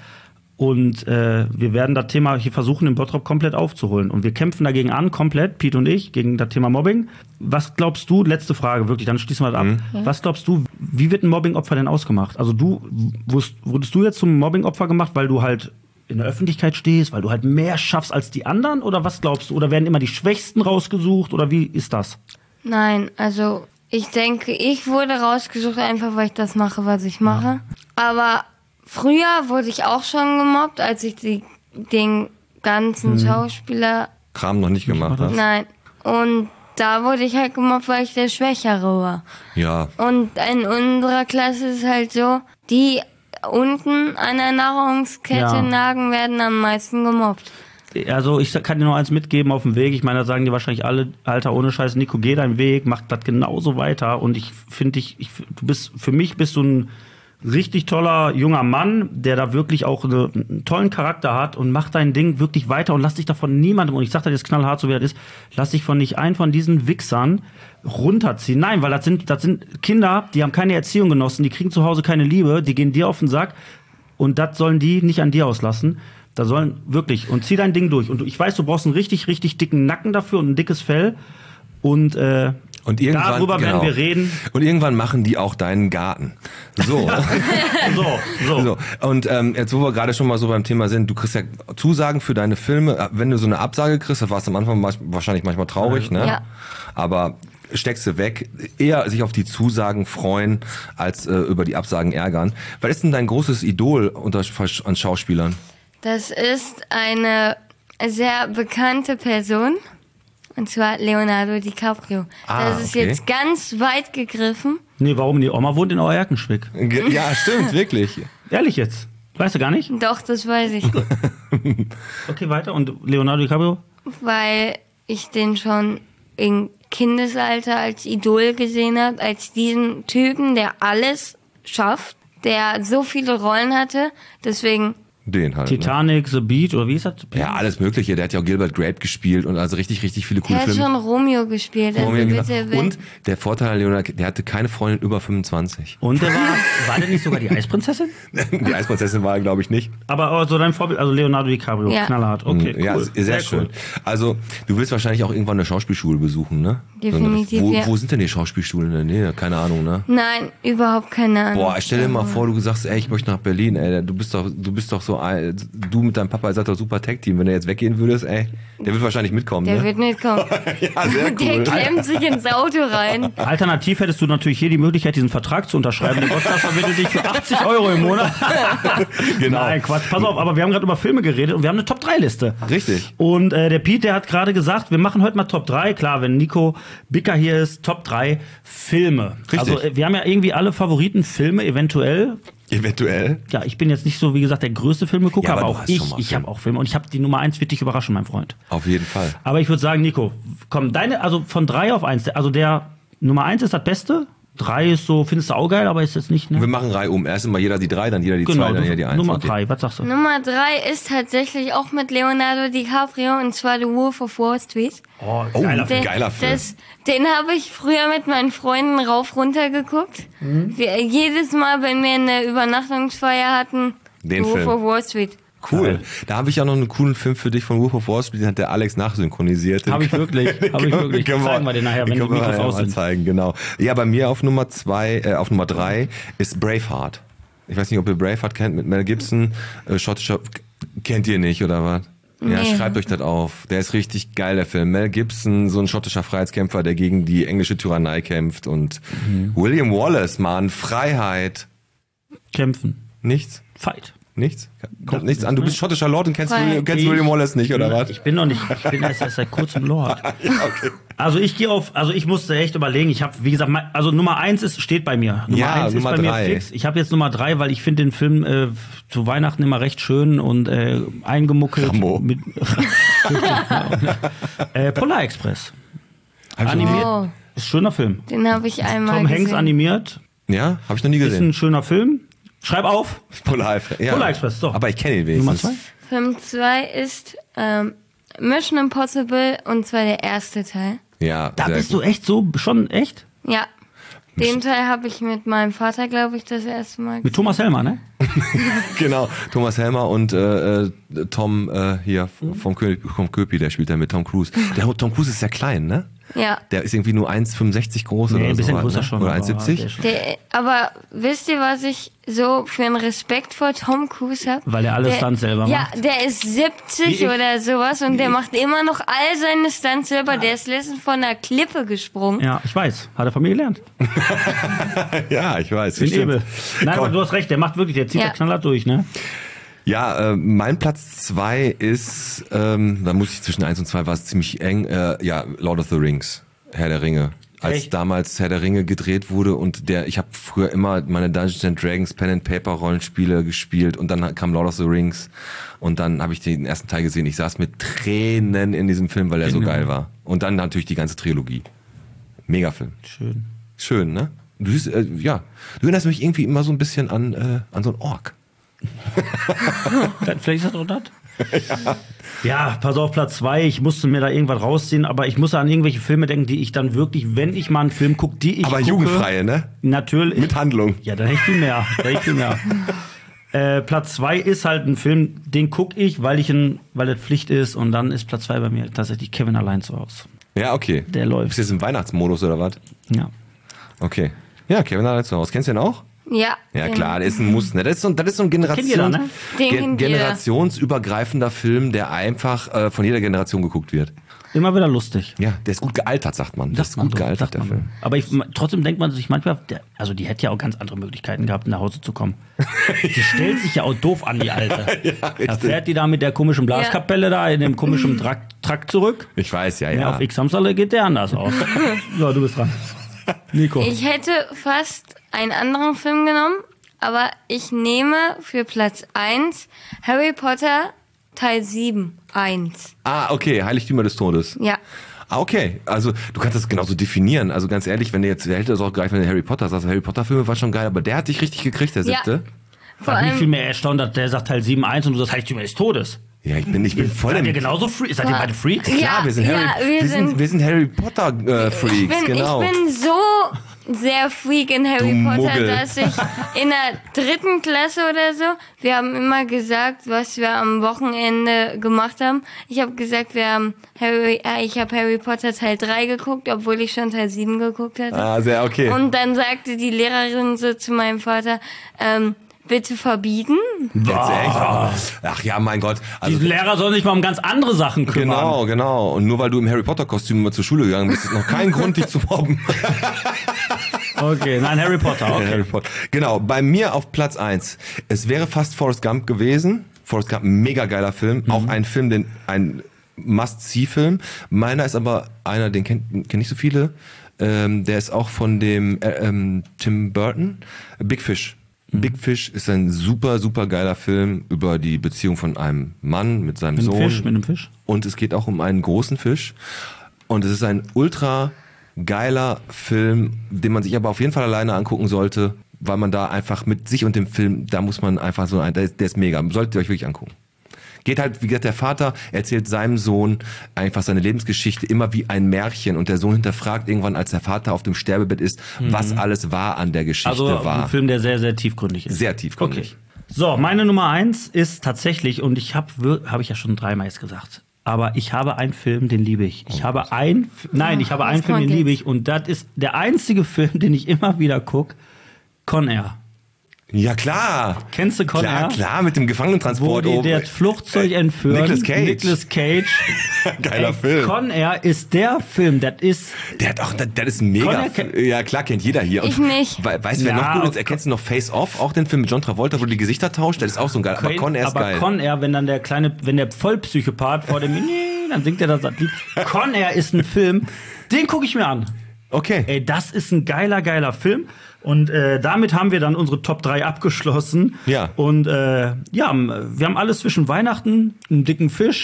Und äh, wir werden das Thema hier versuchen, im Bottrop komplett aufzuholen. Und wir kämpfen dagegen an, komplett, Pete und ich, gegen das Thema Mobbing. Was glaubst du, letzte Frage, wirklich, dann schließen wir das ab. Mhm. Was glaubst du, wie wird ein Mobbingopfer denn ausgemacht? Also du, wurdest, wurdest du jetzt zum Mobbingopfer gemacht, weil du halt in der Öffentlichkeit stehst, weil du halt mehr schaffst als die anderen? Oder was glaubst du? Oder werden immer die Schwächsten rausgesucht? Oder wie ist das? Nein, also Ich denke, ich wurde rausgesucht, einfach weil ich das mache, was ich mache. Ja. Aber früher wurde ich auch schon gemobbt, als ich die, den ganzen hm. Schauspieler... Kram noch nicht gemacht hast? Nein. Und da wurde ich halt gemobbt, weil ich der Schwächere war. Ja. Und in unserer Klasse ist es halt so, die unten an der Nahrungskette ja. nagen, werden am meisten gemobbt. Also ich kann dir noch eins mitgeben auf dem Weg. Ich meine, da sagen dir wahrscheinlich alle, Alter, ohne Scheiß, Nico, geh deinen Weg, mach das genauso weiter. Und ich finde dich, ich, du bist, für mich bist du ein richtig toller junger Mann, der da wirklich auch eine, einen tollen Charakter hat und mach dein Ding wirklich weiter und lass dich davon niemandem, und ich sag das jetzt knallhart, so wie das ist, lass dich von nicht einen von diesen Wichsern runterziehen. Nein, weil das sind, das sind Kinder, die haben keine Erziehung genossen, die kriegen zu Hause keine Liebe, die gehen dir auf den Sack und das sollen die nicht an dir auslassen. Da sollen wirklich, und zieh dein Ding durch. Und ich weiß, du brauchst einen richtig, richtig dicken Nacken dafür und ein dickes Fell. Und, äh, und irgendwann, darüber genau. werden wir reden. Und irgendwann machen die auch deinen Garten. So. so, so. so. Und ähm, jetzt, wo wir gerade schon mal so beim Thema sind, du kriegst ja Zusagen für deine Filme. Wenn du so eine Absage kriegst, das war es am Anfang wahrscheinlich manchmal traurig, ne? Ja. Aber steckst du weg, eher sich auf die Zusagen freuen, als äh, über die Absagen ärgern. Was ist denn dein großes Idol unter, an Schauspielern? Das ist eine sehr bekannte Person, und zwar Leonardo DiCaprio. Ah, das ist okay. jetzt ganz weit gegriffen. Nee, warum? Die Oma wohnt in Euerkenschwick. Ja, stimmt, wirklich. Ehrlich jetzt? Weißt du gar nicht? Doch, das weiß ich. Okay, weiter. Und Leonardo DiCaprio? Weil ich den schon im Kindesalter als Idol gesehen habe, als diesen Typen, der alles schafft, der so viele Rollen hatte. Deswegen... Den halt. Titanic, ne? The Beach, oder wie ist das? Ja, alles Mögliche. Der hat ja auch Gilbert Grape gespielt und also richtig, richtig viele coole der Filme. Der hat schon Romeo gespielt. Also Romeo, genau. bitte, bitte. Und der Vorteil an Leonardo, der hatte keine Freundin über fünfundzwanzig. Und der war, war der nicht sogar die Eisprinzessin? Die Eisprinzessin war er, glaube ich, nicht. Aber oh, so dein Vorbild, also Leonardo DiCaprio, ja. knallhart. Okay, cool. Ja, sehr, sehr schön. Cool. Also, du willst wahrscheinlich auch irgendwann eine Schauspielschule besuchen, ne? Definitiv, wo, ja. wo sind denn die Schauspielschulen in der Nähe? Keine Ahnung, ne? Nein, überhaupt keine Ahnung. Boah, stell dir mal vor, du sagst, ey, ich möchte nach Berlin, ey, du bist doch, du bist doch so, du mit deinem Papa, ihr seid doch super Tag-Team. Wenn du jetzt weggehen würdest, ey, der wird wahrscheinlich mitkommen, Der ne? wird mitkommen. Ja, sehr cool. Der klemmt sich ins Auto rein. Alternativ hättest du natürlich hier die Möglichkeit, diesen Vertrag zu unterschreiben. Der kostet vermittelt dich für achtzig Euro im Monat. Genau. Nein, Quatsch. Pass auf, aber wir haben gerade über Filme geredet und wir haben eine Top drei Liste. Richtig. Und äh, der Pete, der hat gerade gesagt, wir machen heute mal Top drei. Klar, wenn Nico Bicker hier ist, Top drei Filme. Richtig. Also äh, wir haben ja irgendwie alle Favoritenfilme, eventuell. Eventuell. Ja, ich bin jetzt nicht so, wie gesagt, der größte Filmegucker, ja, aber, aber aber auch ich, ich habe auch Filme. Und ich habe die Nummer eins, wird dich überraschen, mein Freund. Auf jeden Fall. Aber ich würde sagen, Nico, komm, deine, also von drei auf eins, also der Nummer eins ist das Beste. Drei ist so, findest du auch geil, aber ist jetzt nicht, ne? Wir machen Reihe um. Erst immer jeder die drei, dann jeder die genau, zwei, dann jeder die eins. Nummer okay. drei, was sagst du? Nummer drei ist tatsächlich auch mit Leonardo DiCaprio, und zwar The Wolf of Wall Street. Oh, geiler oh, Film. Geiler Film. Das, den habe ich früher mit meinen Freunden rauf runter geguckt. Mhm. Wir, jedes Mal, wenn wir eine Übernachtungsfeier hatten, den The Wolf Film. of Wall Street. Cool. Ja. Da habe ich auch noch einen coolen Film für dich von Wolf of Wall Street, den hat der Alex nachsynchronisiert. Habe ich wirklich, habe ich wirklich. Können zeigen wir den nachher, wenn die Mikros aus sind. Zeigen, genau. Ja, bei mir auf Nummer zwei, äh, auf Nummer drei ist Braveheart. Ich weiß nicht, ob ihr Braveheart kennt, mit Mel Gibson, äh, schottischer, kennt ihr nicht, oder was? Ja, nee. Schreibt euch das auf. Der ist richtig geil, der Film. Mel Gibson, so ein schottischer Freiheitskämpfer, der gegen die englische Tyrannei kämpft, und mhm. William Wallace, Mann, Freiheit. Kämpfen. Nichts? Fight. Nichts? Kommt nichts an. Du bist schottischer Lord und kennst, William, kennst William Wallace nicht, oder was? Ich bin noch nicht, ich bin erst, erst seit kurzem Lord. Ja, okay. Also ich gehe auf, also ich musste echt überlegen. Ich habe, wie gesagt, also Nummer eins ist, steht bei mir. Nummer ja, eins Nummer ist bei drei. mir fix. Ich habe jetzt Nummer drei, weil ich finde den Film äh, zu Weihnachten immer recht schön und äh, eingemuckelt. Rambo. Mit, äh, Polar Express. Animiert. Oh. Ist ein schöner Film. Den habe ich einmal Tom gesehen. Hanks animiert. Ja, habe ich noch nie gesehen. Ist ein schöner Film. Schreib auf. Polar Express. Ja. Polar Express, so. Aber ich kenne ihn wenigstens. Nummer zwei? Film zwei ist ähm, Mission Impossible, und zwar der erste Teil. Ja. Da bist gut. Du echt so, schon echt? Ja. Den Teil habe ich mit meinem Vater, glaube ich, das erste Mal gesehen. Mit Thomas Helmer, ne? Genau, Thomas Helmer und äh, Tom äh, hier vom, Köpi, vom Köpi, der spielt da mit Tom Cruise. Der Tom Cruise ist sehr klein, ne? Ja. Der ist irgendwie nur eins Komma fünfundsechzig groß Nee, oder ein bisschen so. größer ne? schon, Oder aber eins Komma siebzig. der Der, aber wisst ihr, was ich so für einen Respekt vor Tom Cruise habe? Weil er alle der, Stunts selber ja, macht. Ja, der ist siebzig Wie ich. oder sowas und der macht immer noch all seine Stunts selber. Der ist letztens von einer Klippe gesprungen. Ja, ich weiß. Hat er von mir gelernt. Ja, ich weiß. Den stimmt. Ebel. Nein, Komm. aber du hast recht, der macht wirklich, der zieht Ja. da knallhart durch, ne? Ja, äh, mein Platz zwei ist, ähm, da muss ich zwischen eins und zwei war es ziemlich eng, äh, ja, Lord of the Rings, Herr der Ringe. Als Echt? damals Herr der Ringe gedreht wurde und der, ich habe früher immer meine Dungeons and Dragons Pen and Paper Rollenspiele gespielt und dann kam Lord of the Rings und dann habe ich den ersten Teil gesehen. Ich saß mit Tränen in diesem Film, weil er so Genau. geil war. Und dann natürlich die ganze Trilogie. Megafilm. Schön. Schön, ne? Du siehst, äh, ja, du erinnerst mich irgendwie immer so ein bisschen an, äh, an so einen Ork. Vielleicht ist das auch das. Ja. Ja, pass auf, Platz zwei. Ich musste mir da irgendwas rausziehen, aber ich musste an irgendwelche Filme denken, die ich dann wirklich, wenn ich mal einen Film gucke, die ich Aber gucke, jugendfreie, ne? Natürlich. Mit Handlung. Ja, da hätte ich viel mehr. Da hätte ich viel mehr. äh, Platz zwei ist halt ein Film, den gucke ich, weil ich ihn, weil das Pflicht ist. Und dann ist Platz zwei bei mir tatsächlich Kevin allein zu Hause. Ja, okay. Der läuft. Bist du jetzt im Weihnachtsmodus oder was? Ja. Okay. Ja, Kevin allein zu Hause. Kennst du den auch? Ja. Ja, den- klar, das ist ein Muss. Ne? Das ist so, das ist so ein kennt Generation, jeder, ne? Den Ge kennt jeder. generationsübergreifender Film, der einfach äh, von jeder Generation geguckt wird. Immer wieder lustig. Ja, der ist gut gealtert, sagt man. Der ist man gut so, gealtert, sagt der man Film. so. Aber ich, trotzdem denkt man sich manchmal, der, also die hätte ja auch ganz andere Möglichkeiten gehabt, nach Hause zu kommen. Die stellt sich ja auch doof an, die Alte. Da richtig. fährt die da mit der komischen Blaskapelle da in dem komischen Trakt, Trakt zurück. Ich weiß, ja, Ja. ja. Auf X-Samstag geht der anders aus. So, du bist dran. Nico. Ich hätte fast einen anderen Film genommen, aber ich nehme für Platz eins Harry Potter Teil sieben. eins. Ah, okay, Heiligtümer des Todes. Ja. Ah, okay. Also, du kannst das genauso definieren. Also, ganz ehrlich, wenn du jetzt, wer hätte das auch gleich, wenn du Harry Potter sagst, Harry Potter Filme war schon geil, aber der hat dich richtig gekriegt, der Ja. siebte. Vor Hat mich viel allem, mehr erstaunt, dass der sagt Teil sieben eins und du sagst Heiligtümer des Todes. Ja, ich bin, ich bin voll Seid im... ihr genauso Freaks? Seid ihr beide Freaks? Klar, Ja, wir sind ja, Harry, wir wir sind, sind- wir sind Harry Potter äh, Freaks, ich bin, genau. ich bin so sehr Freak in Harry Du Potter, Muggel. dass ich in der dritten Klasse oder so, wir haben immer gesagt, was wir am Wochenende gemacht haben. Ich habe gesagt, wir haben Harry, äh, ich habe Harry Potter Teil drei geguckt, obwohl ich schon Teil sieben geguckt hatte. Ah, sehr okay. Und dann sagte die Lehrerin so zu meinem Vater, ähm, bitte verbieten. Jetzt echt? Ach ja, mein Gott. Also, Diese Lehrer sollen sich mal um ganz andere Sachen kümmern. genau, genau. Und nur weil du im Harry Potter Kostüm immer zur Schule gegangen bist, ist noch kein Grund, dich zu mobben. Okay, nein, Harry Potter, okay. Harry Potter. Genau, bei mir auf Platz eins. Es wäre fast Forrest Gump gewesen. Forrest Gump, ein mega geiler Film. Mhm. Auch ein Film, den, ein Must-See-Film. Meiner ist aber einer, den kennen kenn nicht so viele. Ähm, der ist auch von dem äh, ähm, Tim Burton. Big Fish. Mhm. Big Fish ist ein super, super geiler Film über die Beziehung von einem Mann mit seinem Mit einem Sohn. Fisch, mit einem Fisch. Und es geht auch um einen großen Fisch. Und es ist ein ultra geiler Film, den man sich aber auf jeden Fall alleine angucken sollte, weil man da einfach mit sich und dem Film, da muss man einfach so ein, der ist, der ist mega. Solltet ihr euch wirklich angucken. Geht halt, wie gesagt, der Vater erzählt seinem Sohn einfach seine Lebensgeschichte immer wie ein Märchen und der Sohn hinterfragt irgendwann, als der Vater auf dem Sterbebett ist, was alles wahr an der Geschichte Also war. ein Film, der sehr, sehr tiefgründig ist. Sehr tiefgründig. Okay. So, meine Nummer eins ist tatsächlich, und ich habe habe ich ja schon dreimal jetzt gesagt, aber ich habe einen Film, den liebe ich. Ich habe ein, nein, ich habe einen was Film, den kommt liebe ich, und das ist der einzige Film, den ich immer wieder gucke, Con Air. Ja, klar. Kennst du Con Klar, Air? klar, mit dem Wo Gefangenentransport die oben. das Flugzeug entführen. Nicolas Cage. Nicolas Cage. Geiler Ey, Film. Con Air ist der Film, das ist... Der hat auch, das, das ist ein mega. Con Air ke- Ja, klar, kennt jeder hier. Ich nicht. we- Weißt du, wer Ja, noch gut ist? okay. Erkennst du noch Face Off? Auch den Film mit John Travolta, wo die Gesichter tauscht? Das ist auch so ein geil. Aber Con Air ist aber geil. Con Air, wenn dann der kleine, wenn der Vollpsychopath vor dem, dann singt er das Lied. Con Air ist ein Film, den gucke ich mir an. Okay. Ey, das ist ein geiler, geiler Film. Und äh, damit haben wir dann unsere Top drei abgeschlossen. Ja. Und äh, ja, wir haben alles zwischen Weihnachten, einen dicken Fisch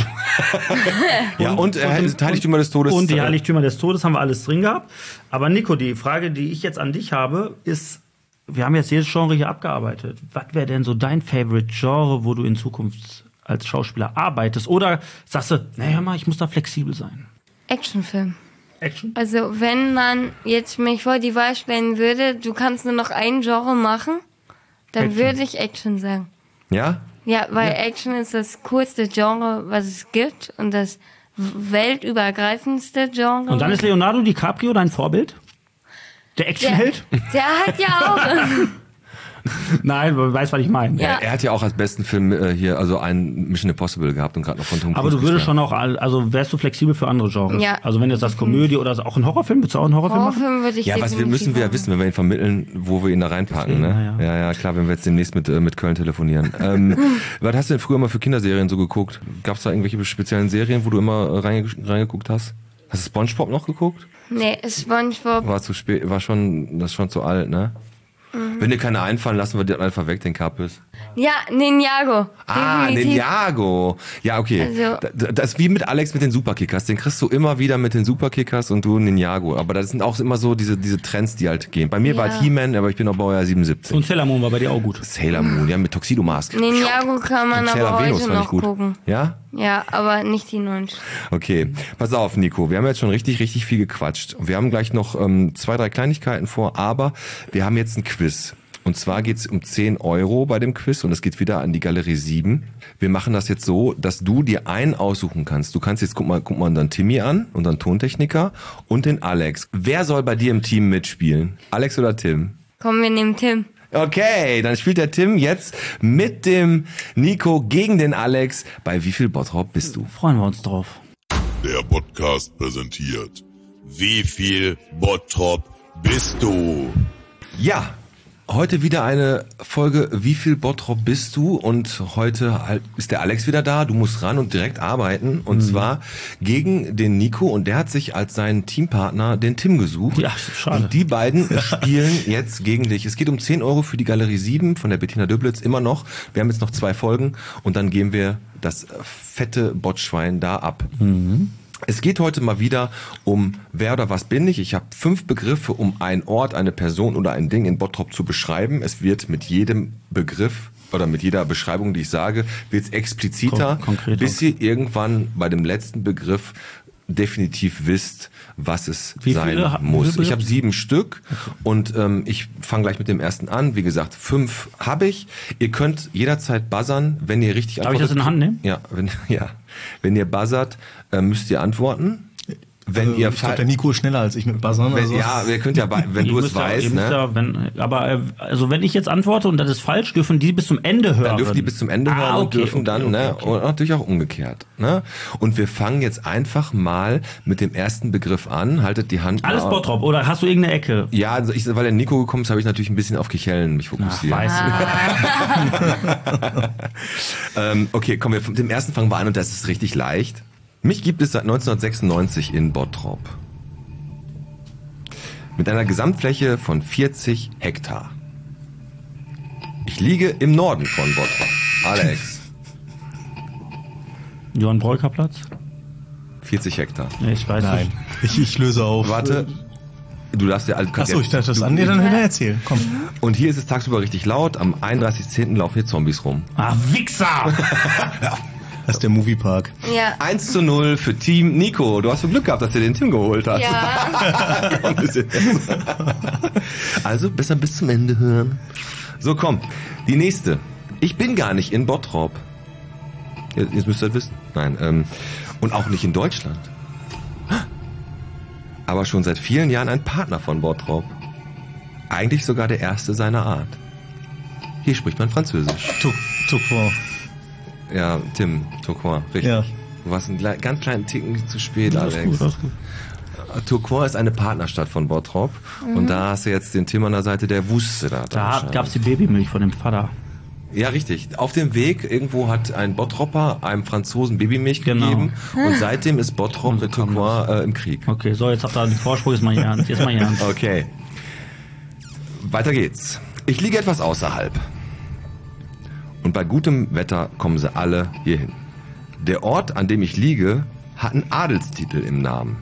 ja, und, äh, und- Heiligtümer des Todes. und die äh, Heiligtümer des Todes haben wir alles drin gehabt. Aber Nico, die Frage, die ich jetzt an dich habe, ist, wir haben jetzt jedes Genre hier abgearbeitet. Was wäre denn so dein Favorite-Genre, wo du in Zukunft als Schauspieler arbeitest? Oder sagst du, naja mal, ich muss da flexibel sein? Actionfilm. Action? Also wenn man jetzt mich vor die Wahl stellen würde, du kannst nur noch ein Genre machen, dann Action. würde ich Action sagen. Ja? Ja, weil Action ist das coolste Genre, was es gibt und das weltübergreifendste Genre. Und dann ist Leonardo DiCaprio dein Vorbild? Der Actionheld? Der, der hat ja auch... Nein, man weiß, was ich meine. Ja. Er, er hat ja auch als besten Film äh, hier also einen Mission Impossible gehabt und gerade noch von Tom Cruise. Aber du würdest gespielt. schon auch, all- also wärst du flexibel für andere Genres? Ja. Also wenn du jetzt das Komödie oder auch ein Horrorfilm, willst du auch einen Horrorfilm machen? Horrorfilm würde ich Ja, was wir müssen wir ja wissen, wenn wir ihn vermitteln, wo wir ihn da reinpacken, ne? Ja, Ja, ja, klar, wenn wir jetzt demnächst mit, äh, mit Köln telefonieren. ähm, was hast du denn früher mal für Kinderserien so geguckt? Gab es da irgendwelche speziellen Serien, wo du immer äh, reinge reingeguckt hast? Hast du SpongeBob noch geguckt? Nee, SpongeBob. War zu spät, war schon, das ist schon zu alt, ne? Mhm. Wenn dir keine einfallen, lassen wir dir einfach weg, den Kappes. Ja, Ninjago. Ah, Definitiv. Ninjago. Ja, okay. Also- Da- das ist wie mit Alex mit den Superkickers. Den kriegst du immer wieder mit den Superkickers und du Ninjago. Aber das sind auch immer so diese, diese Trends, die halt gehen. Bei mir Ja. war halt He-Man, aber ich bin auch Baujahr siebenundsiebzig. Und Sailor Moon war bei dir auch gut. Sailor Moon, ja, mit Tuxedo Mask. Ninjago kann man Und aber Sailor Venus heute fand ich noch gut. gucken. Ja? Ja, aber nicht die neuen. Okay, pass auf, Nico. Wir haben jetzt schon richtig, richtig viel gequatscht. Und wir haben gleich noch ähm, zwei, drei Kleinigkeiten vor, aber wir haben jetzt ein Quiz. Und zwar geht's um zehn Euro bei dem Quiz und es geht wieder an die Galerie sieben. Wir machen das jetzt so, dass du dir einen aussuchen kannst. Du kannst jetzt, guck mal, guck mal unseren Timmy an, unseren Tontechniker und den Alex. Wer soll bei dir im Team mitspielen? Alex oder Tim? Komm, wir nehmen Tim. Okay, dann spielt der Tim jetzt mit dem Nico gegen den Alex. Bei wie viel Bottrop bist du? Freuen wir uns drauf. Der Podcast präsentiert. Wie viel Bottrop bist du? Ja, heute wieder eine Folge Wie viel Bottrop bist du? Und heute halt ist der Alex wieder da. Du musst ran und direkt arbeiten. Und zwar gegen den Nico. Und der hat sich als seinen Teampartner den Tim gesucht. Ja, schade. Und die beiden spielen jetzt gegen dich. Es geht um zehn Euro für die Galerie sieben von der Bettina Döblitz. Immer noch. Wir haben jetzt noch zwei Folgen. Und dann geben wir das fette Botschwein da ab. Es geht heute mal wieder um wer oder was bin ich. Ich habe fünf Begriffe, um einen Ort, eine Person oder ein Ding in Bottrop zu beschreiben. Es wird mit jedem Begriff oder mit jeder Beschreibung, die ich sage, wird es expliziter, Kon- konkreter. bis ihr irgendwann bei dem letzten Begriff definitiv wisst, was es Wie sein viele ha- wie muss. viele Ich habe Begriffe? sieben Stück und ähm, ich fange gleich mit dem ersten an. Wie gesagt, fünf habe ich. Ihr könnt jederzeit buzzern, wenn ihr richtig Darf ich das in die Hand nehmen? Ja, wenn, ja. Wenn ihr buzzert, äh, müsst ihr antworten. Wenn Also, ihr ich glaube, der Nico ist schneller als ich mit Buzzern. wenn, Also. ja, ihr könnt ja, bei- wenn Ihr du es müsst ja- ihr weißt, müsst ne? ja, wenn, aber äh, also wenn ich jetzt antworte und das ist falsch, dürfen die bis zum Ende hören. Dann dürfen die bis zum Ende ah, hören und okay, dürfen okay, dann, okay, ne, okay. und natürlich auch umgekehrt, ne? Und wir fangen jetzt einfach mal mit dem ersten Begriff an. Haltet die Hand. Alles mal- Bottrop oder hast du irgendeine Ecke? Ja, also ich, weil der Nico gekommen ist, habe ich natürlich ein bisschen auf Kichellen mich Ach, fokussiert. weiß ähm, okay, komm, wir, mit dem ersten fangen wir an und das ist richtig leicht. Mich gibt es seit neunzehnhundertsechsundneunzig in Bottrop. Mit einer Gesamtfläche von vierzig Hektar. Ich liege im Norden von Bottrop. Alex. Johann Breuker Platz? vierzig Hektar. Nee, ich weiß Nein, nicht. ich, ich löse auf. Warte. Du darfst ja... Achso, ich dachte das an. Nee, dann hätte er erzählt. Komm. Und hier ist es tagsüber richtig laut. Am einunddreißigsten zehnten laufen hier Zombies rum. Ah, Wichser! Das ist der Moviepark. Ja. eins zu null für Team Nico. Du hast so Glück gehabt, dass du den Tim geholt hast. Ja. Komm, bisschen besser. Also besser bis zum Ende hören. So, komm. Die nächste. Ich bin gar nicht in Bottrop. Jetzt, jetzt müsst ihr das wissen. Nein. Ähm, und auch nicht in Deutschland. Aber schon seit vielen Jahren ein Partner von Bottrop. Eigentlich sogar der erste seiner Art. Hier spricht man Französisch. Tourcoing. Ja, Tim, Tourcoing, richtig. Ja. Du warst einen gle- ganz kleinen Ticken zu spät, Alles Alex. gut, alles gut. Tourcoing ist eine Partnerstadt von Bottrop. Und da hast du jetzt den Tim an der Seite, der wusste da. Da gab es die Babymilch von dem Vater. Ja, richtig. Auf dem Weg irgendwo hat ein Bottropper einem Franzosen Babymilch Genau. gegeben. Und seitdem ist Bottrop mit Tourcoing äh, im Krieg. Okay, so, jetzt habt ihr den Vorspruch, jetzt mal hier ernst. Jetzt mal hier ernst. Okay. Weiter geht's. Ich liege etwas außerhalb. Und bei gutem Wetter kommen sie alle hierhin. Der Ort, an dem ich liege, hat einen Adelstitel im Namen.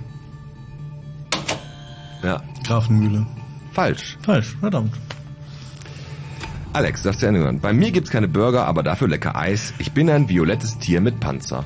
Ja, Grafenmühle. falsch. Falsch, verdammt. Alex, darfst du ja hören. Bei mir gibt's keine Burger, aber dafür lecker Eis. Ich bin ein violettes Tier mit Panzer.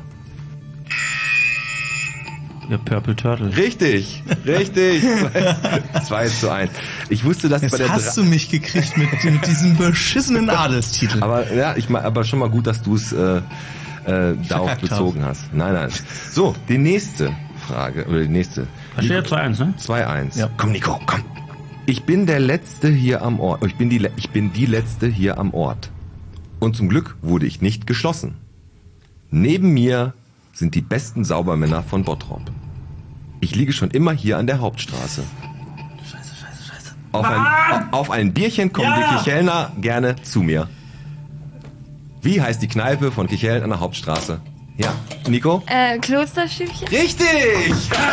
Der Purple Turtle. Richtig, richtig. zwei zu eins. Ich wusste, dass bei Jetzt der hast Dra- du mich gekriegt mit, mit diesem beschissenen Adelstitel. Aber ja, ich mein, aber schon mal gut, dass du es äh, äh, darauf Verkackt bezogen hast. Nein, nein. So, die nächste Frage, oder die nächste. Da steht ja zwei eins, ne? zwei eins. Ja. Komm, Nico, komm. Ich bin der Letzte hier am Ort. Ich bin die, Le- ich bin die Letzte hier am Ort. Und zum Glück wurde ich nicht geschlossen. Neben mir sind die besten Saubermänner von Bottrop. Ich liege schon immer hier an der Hauptstraße. Scheiße, scheiße, scheiße. Auf ein, auf ein Bierchen kommen Ja. die Kichelner gerne zu mir. Wie heißt die Kneipe von Kicheln an der Hauptstraße? Ja, Nico? Äh, Klosterstübchen? Richtig!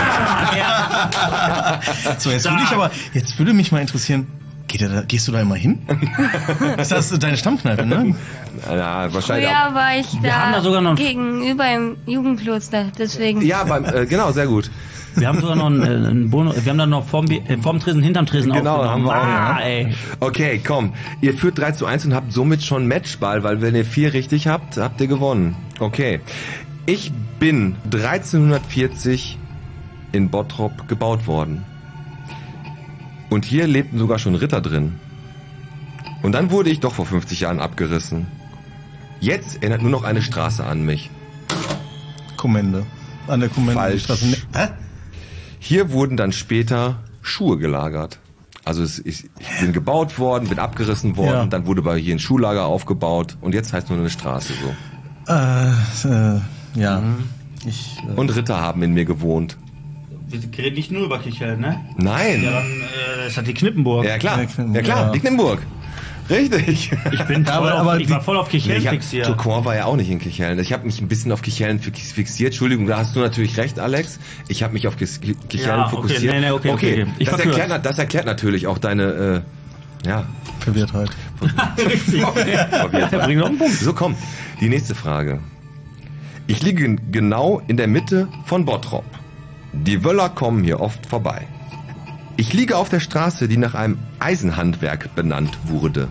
So, jetzt würde ich aber, jetzt würde mich mal interessieren, geht er da, gehst du da immer hin? Ist das deine Stammkneipe, ne? Ja, wahrscheinlich auch. Früher war ich Wir da, haben da sogar noch- gegenüber im Jugendkloster, deswegen. Ja, beim, äh, genau, sehr gut. Wir haben sogar noch einen, äh, einen Bonus, wir haben dann noch vorm, Bi- äh, vorm Tresen, hinterm Tresen Genau, haben aufgenommen. wir auch, Ah, ey. Okay, komm. Ihr führt drei zu eins und habt somit schon Matchball, weil wenn ihr vier richtig habt, habt ihr gewonnen. Okay. Ich bin dreizehnhundertvierzig in Bottrop gebaut worden. Und hier lebten sogar schon Ritter drin. Und dann wurde ich doch vor fünfzig Jahren abgerissen. Jetzt erinnert nur noch eine Straße an mich. Kommende. An der Kommende. Falsch. Straße. Ne- Hä? Hier wurden dann später Schuhe gelagert. Also es, ich, ich bin gebaut worden, bin abgerissen worden, Ja. dann wurde bei hier ein Schuhlager aufgebaut und jetzt heißt nur eine Straße so. Äh, äh, ja. Ich, äh, Und Ritter haben in mir gewohnt. Wir reden nicht nur über Kicheln, ne? Nein. Ja, dann, äh, ist das die Knippenburg. Ja klar, Ja, Knippenburg, ja klar, ja. die Knippenburg. Richtig. Ich bin voll aber- auf, aber ich war die- voll auf Kicheln Ich hab, fixiert. Tourcoing war ja auch nicht in Kichellen. Ich habe mich ein bisschen auf Kichellen fix- fixiert. Entschuldigung, da hast du natürlich recht, Alex. Ich habe mich auf Kis- Kichellen Ja, okay, fokussiert. nee, nee, okay, okay, okay. Ich das, verkürze. erklärt, das erklärt natürlich auch deine, äh, ja, Verwirrtheit. Verwirrtheit. Bring noch einen Punkt. So, komm. Die nächste Frage. Ich liege genau in der Mitte von Bottrop. Die Wöller kommen hier oft vorbei. Ich liege auf der Straße, die nach einem Eisenhandwerk benannt wurde.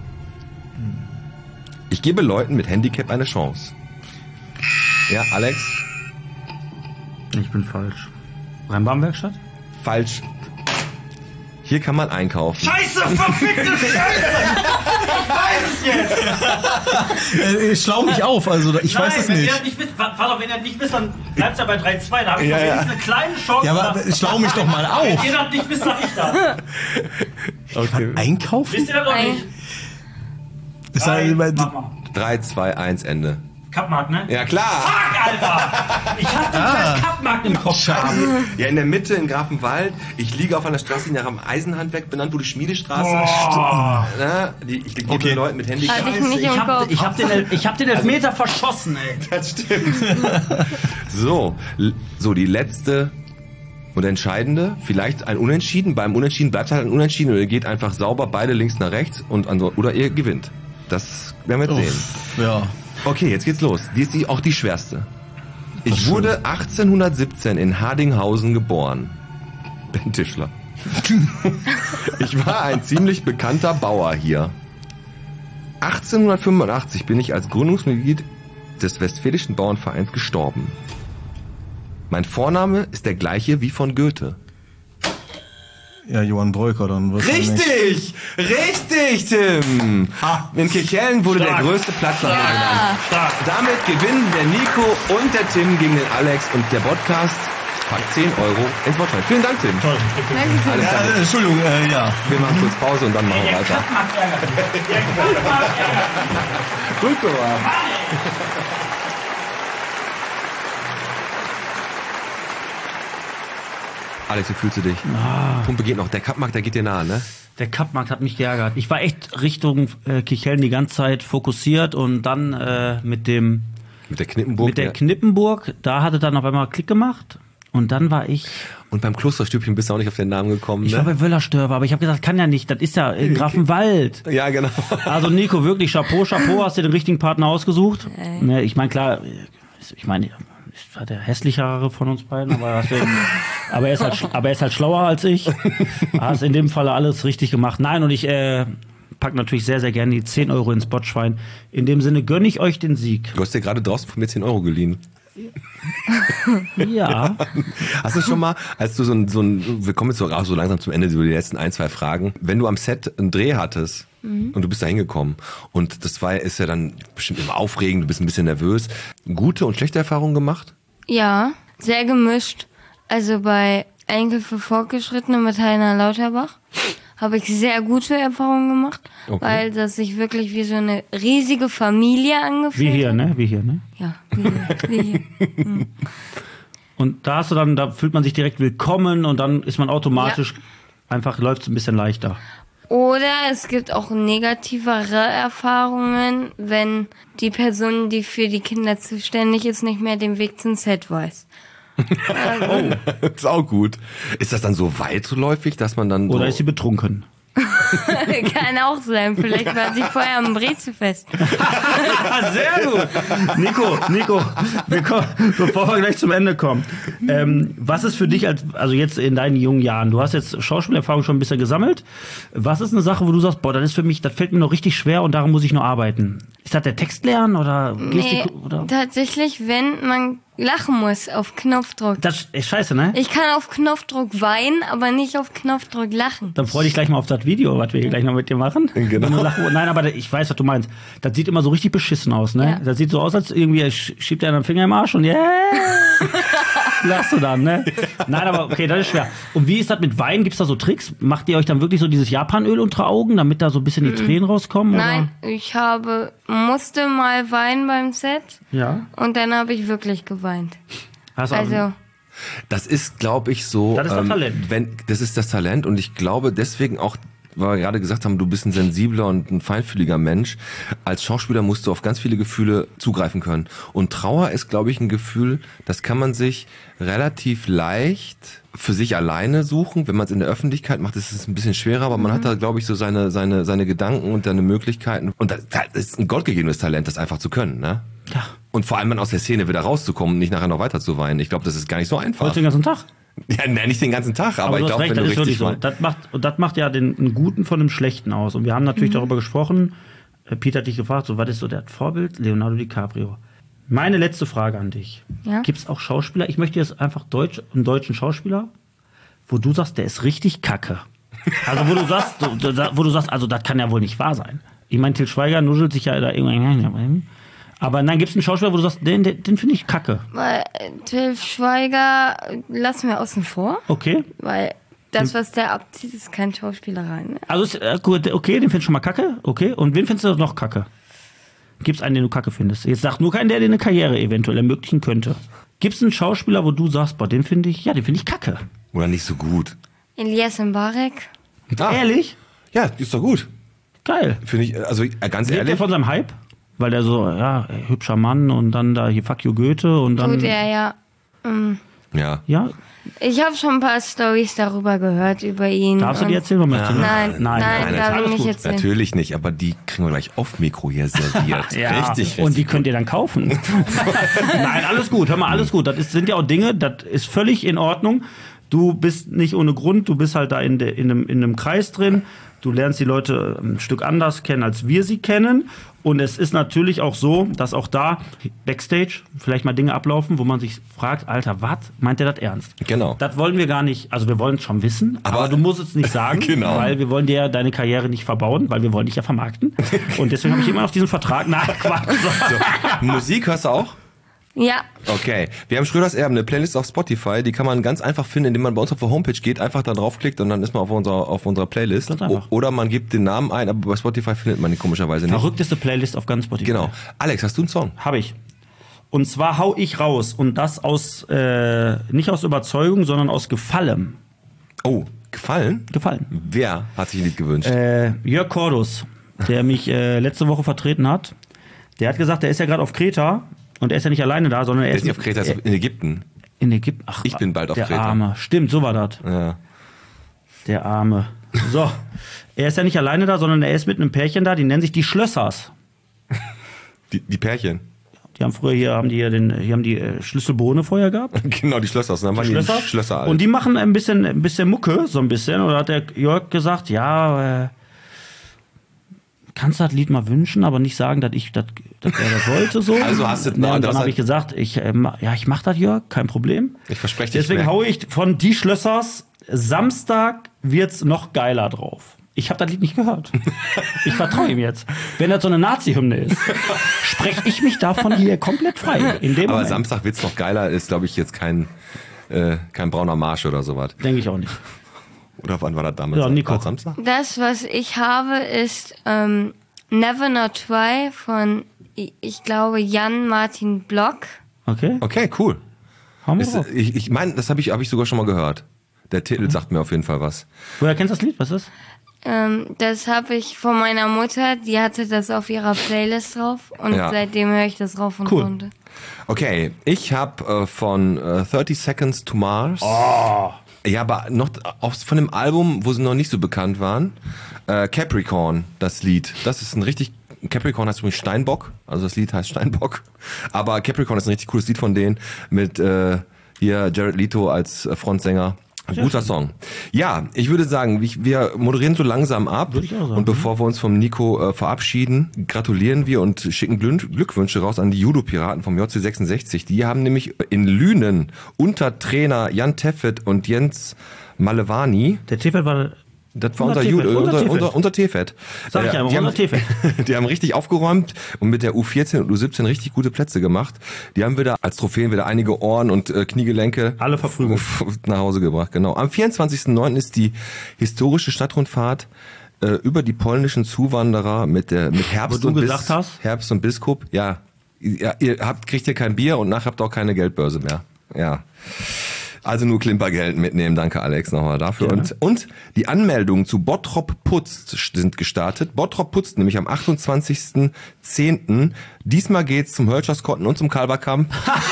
Ich gebe Leuten mit Handicap eine Chance. Ja, Alex? Ich bin falsch. Rheinbahnwerkstatt? Falsch. Hier kann man einkaufen. Scheiße, verfickte Scheiße! Ich weiß es jetzt! Äh, ich schlau mich auf, also ich Nein, weiß es wenn nicht. Ihr nicht wisst, warte doch, wenn ihr nicht wisst, dann bleibt ja bei drei zwei. Da habe ich Ja, noch ja. wenigstens eine kleine Chance. Ja, aber aber- schlau mich doch mal Wenn auf. ihr das nicht wisst, sag ich das. Okay. Einkaufen? Wisst ihr das noch Ein- nicht? Ist Drei, halt, mach mal. drei, zwei, eins, Ende. Kappmarkt, ne? Ja, klar. Fuck, Alter! Ich hab den Ah. scheiß Kappmarkt im Kopf gehabt. Ja, in der Mitte in Grafenwald. Ich liege auf einer Straße, die nach einem Eisenhandwerk benannt wurde, Schmiedestraße. Boah. Na, die, ich gebe Okay. Leuten mit Handicap. Hatte ich nicht Ich im hab, Kopf. ich hab den, El- ich hab den Elfmeter verschossen, ey. Das stimmt. So, l- so die letzte und entscheidende, vielleicht ein Unentschieden. Beim Unentschieden bleibt halt ein Unentschieden oder ihr geht einfach sauber beide links nach rechts und anso- oder ihr gewinnt. Das werden wir jetzt sehen. Uff, ja. Okay, jetzt geht's los. Die ist die, auch die schwerste. Ich wurde achtzehnhundertsiebzehn in Hardinghausen geboren. Ben Tischler. Ich war ein ziemlich bekannter Bauer hier. achtzehnhundertfünfundachtzig bin ich als Gründungsmitglied des Westfälischen Bauernvereins gestorben. Mein Vorname ist der gleiche wie von Goethe. Ja, Johann Breuker dann wahrscheinlich. Richtig! Richtig, Tim! In Kirchhellen wurde Stark. der größte Platz nach mir Ja. benannt. Stark. Damit gewinnen der Nico und der Tim gegen den Alex und der Podcast packt zehn Euro ins Bottrop. Vielen Dank, Tim. Toll. Alles Ja, klar. äh, Entschuldigung, äh, ja. Wir machen kurz Pause und dann machen wir Der weiter. Kappmarkt ärgert mich. Der Kappmarkt ärgert mich. Gut gemacht. Alex, wie fühlst du dich? Pumpe geht noch. Der Kappmarkt, der geht dir nahe, ne? Der Kappmarkt hat mich geärgert. Ich war echt Richtung äh, Kichellen die ganze Zeit fokussiert und dann äh, mit dem Mit der Knippenburg. mit der ja. Knippenburg, da hatte dann auf einmal Klick gemacht und dann war ich Und beim Klosterstübchen bist du auch nicht auf den Namen gekommen, ich ne? war bei Wöllerstörbe, aber ich habe gesagt, kann ja nicht, das ist ja in Grafenwald. Ja, genau. Also Nico, wirklich Chapeau, Chapeau, hast dir den richtigen Partner ausgesucht. Ne, ich meine, klar, ich meine, ist war der hässlichere von uns beiden, aber, hast du, aber, er ist halt, sch- aber er ist halt schlauer als ich. Hast in dem Falle alles richtig gemacht. Nein, und ich äh, pack natürlich sehr, sehr gerne die zehn Euro ins Botschwein. In dem Sinne gönne ich euch den Sieg. Du hast dir gerade draußen von mir zehn Euro geliehen. Ja. Hast du schon mal, als du so ein, so ein wir kommen jetzt so, so langsam zum Ende, so die letzten ein, zwei Fragen, wenn du am Set einen Dreh hattest Mhm. Und du bist da hingekommen. Und das war, ist ja dann bestimmt immer aufregend, du bist ein bisschen nervös. Gute und schlechte Erfahrungen gemacht? Ja, sehr gemischt. Also bei Enkel für Fortgeschrittene mit Heiner Lauterbach habe ich sehr gute Erfahrungen gemacht, Okay. weil das sich wirklich wie so eine riesige Familie angefühlt Wie hier, hat. ne? Wie hier, ne? Ja, wie hier. Wie hier. Mhm. Und da hast du dann, da fühlt man sich direkt willkommen und dann ist man automatisch einfach, läuft es ein bisschen leichter. Oder es gibt auch negativere Erfahrungen, wenn die Person, die für die Kinder zuständig ist, nicht mehr den Weg zum Set weiß. Oh, das ist auch gut. Ist das dann so weitläufig, dass man dann so... Oder ist sie betrunken? Kann auch sein. Vielleicht war sie vorher am Brezelfest. Sehr gut. Nico, Nico, wir kommen, bevor wir gleich zum Ende kommen. Ähm, was ist für dich, als, also jetzt in deinen jungen Jahren, du hast jetzt Schauspielerfahrung schon ein bisschen gesammelt. Was ist eine Sache, wo du sagst, boah, das ist für mich, das fällt mir noch richtig schwer und daran muss ich noch arbeiten? Ist das der Text lernen oder Gestik? Nee, Oder? tatsächlich, wenn man lachen muss auf Knopfdruck. Das ist scheiße, ne? Ich kann auf Knopfdruck weinen, aber nicht auf Knopfdruck lachen. Dann freu dich gleich mal auf das Video, was wir hier gleich noch mit dir machen. Genau. Wenn du lachst- Nein, aber ich weiß, was du meinst. Das sieht immer so richtig beschissen aus, ne? Ja. Das sieht so aus, als irgendwie er sch- schiebt er einen Finger im Arsch und yeah, lachst du dann, ne? Nein, aber okay, das ist schwer. Und wie ist das mit Wein? Gibt's da so Tricks? Macht ihr euch dann wirklich so dieses Japanöl unter Augen, damit da so ein bisschen die Tränen rauskommen? Nein, ich habe, musste mal weinen beim Set Oder? Ja. und dann habe ich wirklich geweint. Hast du Also, Das ist, glaube ich, so. Das ist das Talent. Wenn, das ist das Talent und ich glaube deswegen auch, weil wir gerade gesagt haben, du bist ein sensibler und ein feinfühliger Mensch. Als Schauspieler musst du auf ganz viele Gefühle zugreifen können. Und Trauer ist, glaube ich, ein Gefühl, das kann man sich relativ leicht für sich alleine suchen. Wenn man es in der Öffentlichkeit macht, ist es ein bisschen schwerer, aber man hat da, glaube ich, so seine, seine, seine Gedanken und seine Möglichkeiten. Und das, das ist ein gottgegebenes Talent, das einfach zu können, ne? Ja. Und vor allem dann aus der Szene wieder rauszukommen und nicht nachher noch weiter zu weinen. Ich glaube, das ist gar nicht so einfach. Heute den ganzen Tag. Ja, ne, nicht den ganzen Tag, aber, Aber ich du hast glaube, recht, wenn das du ist wirklich richtig so. weinst. Das macht, und das macht ja den, den Guten von dem Schlechten aus. Und wir haben natürlich Mhm. darüber gesprochen, äh, Peter hat dich gefragt, so was ist so der Vorbild? Leonardo DiCaprio. Meine letzte Frage an dich. Ja? Gibt es auch Schauspieler, ich möchte jetzt einfach Deutsch, einen deutschen Schauspieler, wo du sagst, der ist richtig kacke. Also wo du sagst, du, du, wo du sagst, also das kann ja wohl nicht wahr sein. Ich meine, Til Schweiger nuschelt sich ja da irgendwann. Aber nein, gibt es einen Schauspieler, wo du sagst, den, den, den finde ich kacke. weil äh, Til Schweiger lassen wir außen vor, Okay. weil das, was der abzieht, ist kein Schauspielerei. Ne? Also ist, äh, gut, okay, den findest du schon mal kacke. Okay. Und wen findest du noch kacke? Gibt's einen, den du kacke findest? Jetzt sag nur keinen, der dir eine Karriere eventuell ermöglichen könnte. Gibt's einen Schauspieler, wo du sagst, boah, den finde ich, ja, den finde ich kacke. Oder nicht so gut. Elias Mbarek. Ah, Ehrlich? Ja, ist doch gut. Geil. Finde ich, also äh, ganz Lebt er ehrlich. von seinem Hype? Weil der so, ja, hübscher Mann und dann da hier Fuck you Goethe und dann. Tut er ja. Ähm, Ja. Ja, ich habe schon ein paar Storys darüber gehört, über ihn. darfst du die und- erzählen? Warum möchtest du nicht? Nein, nein, nein, darf alles ich nicht gut. erzählen. Natürlich nicht, aber die kriegen wir gleich auf Mikro hier serviert. Ja, Richtig, richtig. und die könnt ihr dann kaufen. Nein, alles gut, hör mal, alles gut. Das ist, sind ja auch Dinge, das ist völlig in Ordnung. Du bist nicht ohne Grund, du bist halt da in, de, in, einem, in einem Kreis drin. Du lernst die Leute ein Stück anders kennen, als wir sie kennen. Und es ist natürlich auch so, dass auch da Backstage vielleicht mal Dinge ablaufen, wo man sich fragt, Alter, was? Meint der das ernst? Genau. Das wollen wir gar nicht, also wir wollen es schon wissen, aber, Aber- du musst es nicht sagen, Genau. weil wir wollen dir ja deine Karriere nicht verbauen, weil wir wollen dich ja vermarkten. Und deswegen habe ich immer noch diesen Vertrag nachgequatscht. So, Musik hörst du auch? Ja, Okay. Wir haben Schröders Erben, eine Playlist auf Spotify, die kann man ganz einfach finden, indem man bei uns auf der Homepage geht, einfach da draufklickt und dann ist man auf unserer, auf unserer Playlist. Ganz einfach. O- Oder man gibt den Namen ein, aber bei Spotify findet man die komischerweise nicht. Verrückteste Playlist auf ganz Spotify. Genau. Alex, hast du einen Song? Habe ich. Und zwar hau ich raus und das aus, äh, nicht aus Überzeugung, sondern aus Gefallen. Oh, gefallen? Gefallen. Wer hat sich ein Lied gewünscht? Äh, Jörg Cordus, der mich äh, letzte Woche vertreten hat, der hat gesagt, der ist ja gerade auf Kreta und er ist ja nicht alleine da, sondern er Der ist ist nicht auf Kreta, er ist in Ägypten. in Ägypten. Ach, Ich bin bald auf der Kreta. Arme. Stimmt, so war das. Ja. Der Arme. So, er ist ja nicht alleine da, sondern er ist mit einem Pärchen da, die nennen sich die Schlössers. Die, die Pärchen. Die haben früher hier, haben die hier, den, hier haben die äh, Schlüsselbohne vorher gehabt. Genau, die Schlössers. Dann waren die Schlösser. Schlösser alt. Und die machen ein bisschen, ein bisschen Mucke, so ein bisschen. Oder hat der Jörg gesagt, ja, äh, kannst du das Lied mal wünschen, aber nicht sagen, dass ich das, dass er das wollte so. Also hast du- Na, und du dann hast habe halt- ich gesagt, ich, äh, ma- ja, ich mach das, Jörg, kein Problem. Ich verspreche dir, Deswegen ich merk- haue ich von Die Schlössers, Samstag wird's noch geiler drauf. Ich habe das Lied nicht gehört. Ich vertraue ihm jetzt. Wenn das so eine Nazi-Hymne ist, spreche ich mich davon hier komplett frei. In dem Aber Moment. Samstag wird's noch geiler, ist glaube ich jetzt kein, äh, kein brauner Marsch oder sowas. Denke ich auch nicht. Oder wann war das damals? Ja, Nico. War das Samstag? Das, was ich habe, ist ähm, Never Not Try von, ich, ich glaube, Jan Martin Block. Okay. Okay, cool. Haben wir Ist, drauf. ich ich meine, das habe ich, hab ich sogar schon mal gehört. Der Titel sagt mir auf jeden Fall was. Woher kennst du das Lied? Was ist? Ähm, das habe ich von meiner Mutter, die hatte das auf ihrer Playlist drauf und Ja. seitdem höre ich das rauf und Cool. runter. Okay, ich habe äh, von äh, thirty Seconds to Mars. Oh. Ja, aber noch aus, von dem Album, wo sie noch nicht so bekannt waren. Äh, Capricorn, das Lied. Das ist ein richtig. Capricorn heißt übrigens Steinbock. Also das Lied heißt Steinbock. Aber Capricorn ist ein richtig cooles Lied von denen. Mit äh, hier Jared Leto als äh, Frontsänger. Ein guter Song. Ja, ich würde sagen, wir- wir moderieren so langsam ab. Würde ich auch sagen. Und bevor wir uns vom Nico äh, verabschieden, gratulieren wir und schicken Glück- Glückwünsche raus an die Judo-Piraten vom J C sechsundsechzig. Die haben nämlich in Lünen unter Trainer Jan Teffet und Jens Malevani. Der Tefet war. Das war Unser unser, Judo, Tefet, unser unser, Tefet. unser, unser Tefet. Sag ich Äh, einfach, die unser haben, Tefet. Die haben richtig aufgeräumt und mit der U vierzehn und U siebzehn richtig gute Plätze gemacht. Die haben wieder als Trophäen wieder einige Ohren und äh, Kniegelenke Alle verprügelt. nach Hause gebracht. Genau. Am vierundzwanzigsten neunten ist die historische Stadtrundfahrt äh, über die polnischen Zuwanderer mit der mit Herbst Wo du und gesagt Bis, hast? Herbst und Biskup. Ja, ihr, ihr habt kriegt ihr kein Bier und nachher habt ihr auch keine Geldbörse mehr. Ja. Also nur Klimpergeld mitnehmen. Danke, Alex, nochmal dafür. Gerne. Und, und die Anmeldungen zu Bottrop Putzt sind gestartet. Bottrop Putzt nämlich am achtundzwanzigsten zehnten Diesmal geht's zum Hölscherskotten und zum Kalberkamp.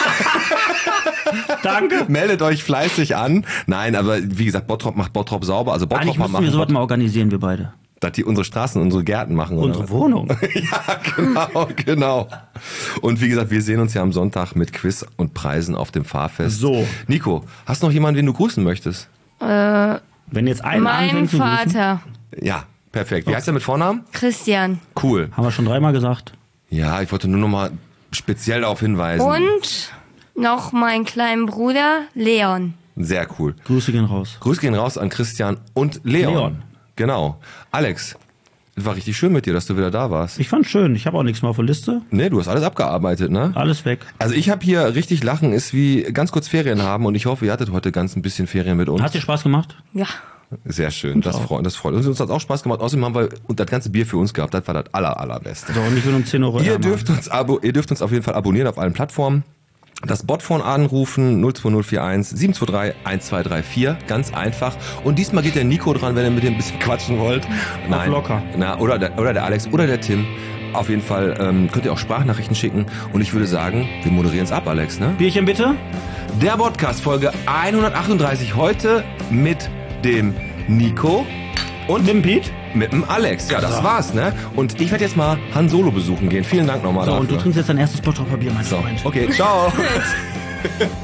Danke. Meldet euch fleißig an. Nein, aber wie gesagt, Bottrop macht Bottrop sauber. Also Bottrop Eigentlich mal müssen wir machen, sowas mal organisieren, wir beide. dass die unsere Straßen, unsere Gärten machen. oder Unsere was? Wohnung. Ja, genau, genau. Und wie gesagt, wir sehen uns ja am Sonntag mit Quiz und Preisen auf dem Fahrfest. So. Nico, hast du noch jemanden, den du grüßen möchtest? Äh, Wenn jetzt einer mein anfängt zu grüßen, Vater, Ja, perfekt. Wie heißt der mit Vornamen? Christian. Cool. haben wir schon dreimal gesagt. Ja, ich wollte nur noch mal speziell darauf hinweisen. Und noch meinen kleinen Bruder, Leon. Sehr cool. Grüße gehen raus. Grüße gehen raus an Christian und Leon. Leon. Genau. Alex, es war richtig schön mit dir, dass du wieder da warst. Ich fand's schön. Ich habe auch nichts mehr auf der Liste. Nee, du hast alles abgearbeitet, ne? Alles weg. Also ich habe hier richtig lachen, ist wie ganz kurz Ferien haben und ich hoffe, ihr hattet heute ganz ein bisschen Ferien mit uns. Hat dir Spaß gemacht? Ja. Sehr schön, das auch. freut, das freut uns. Uns hat auch Spaß gemacht. Außerdem haben wir und das ganze Bier für uns gehabt. Das war das aller, allerbeste. So, und ich will uns zehn Euro Ihr ärmer. dürft uns abo, ihr dürft uns auf jeden Fall abonnieren auf allen Plattformen. Das Botphone anrufen null zwei null vier eins sieben zwei drei eins zwei drei vier, ganz einfach. Und diesmal geht der Nico dran, wenn ihr mit dem ein bisschen quatschen wollt. Nein, locker. Na, oder der, oder der Alex oder der Tim. Auf jeden Fall ähm, könnt ihr auch Sprachnachrichten schicken. Und ich würde sagen, wir moderieren es ab, Alex, ne? Bierchen bitte? Der Podcast Folge hundertachtunddreißig heute mit dem Nico und Nimm Pete. mit dem Alex. Ja, das war's, ne? Und ich werde jetzt mal Han Solo besuchen gehen. Vielen Dank nochmal So, und du dafür. trinkst jetzt dein erstes Bottroper Bier, mein So, Freund. okay, ciao.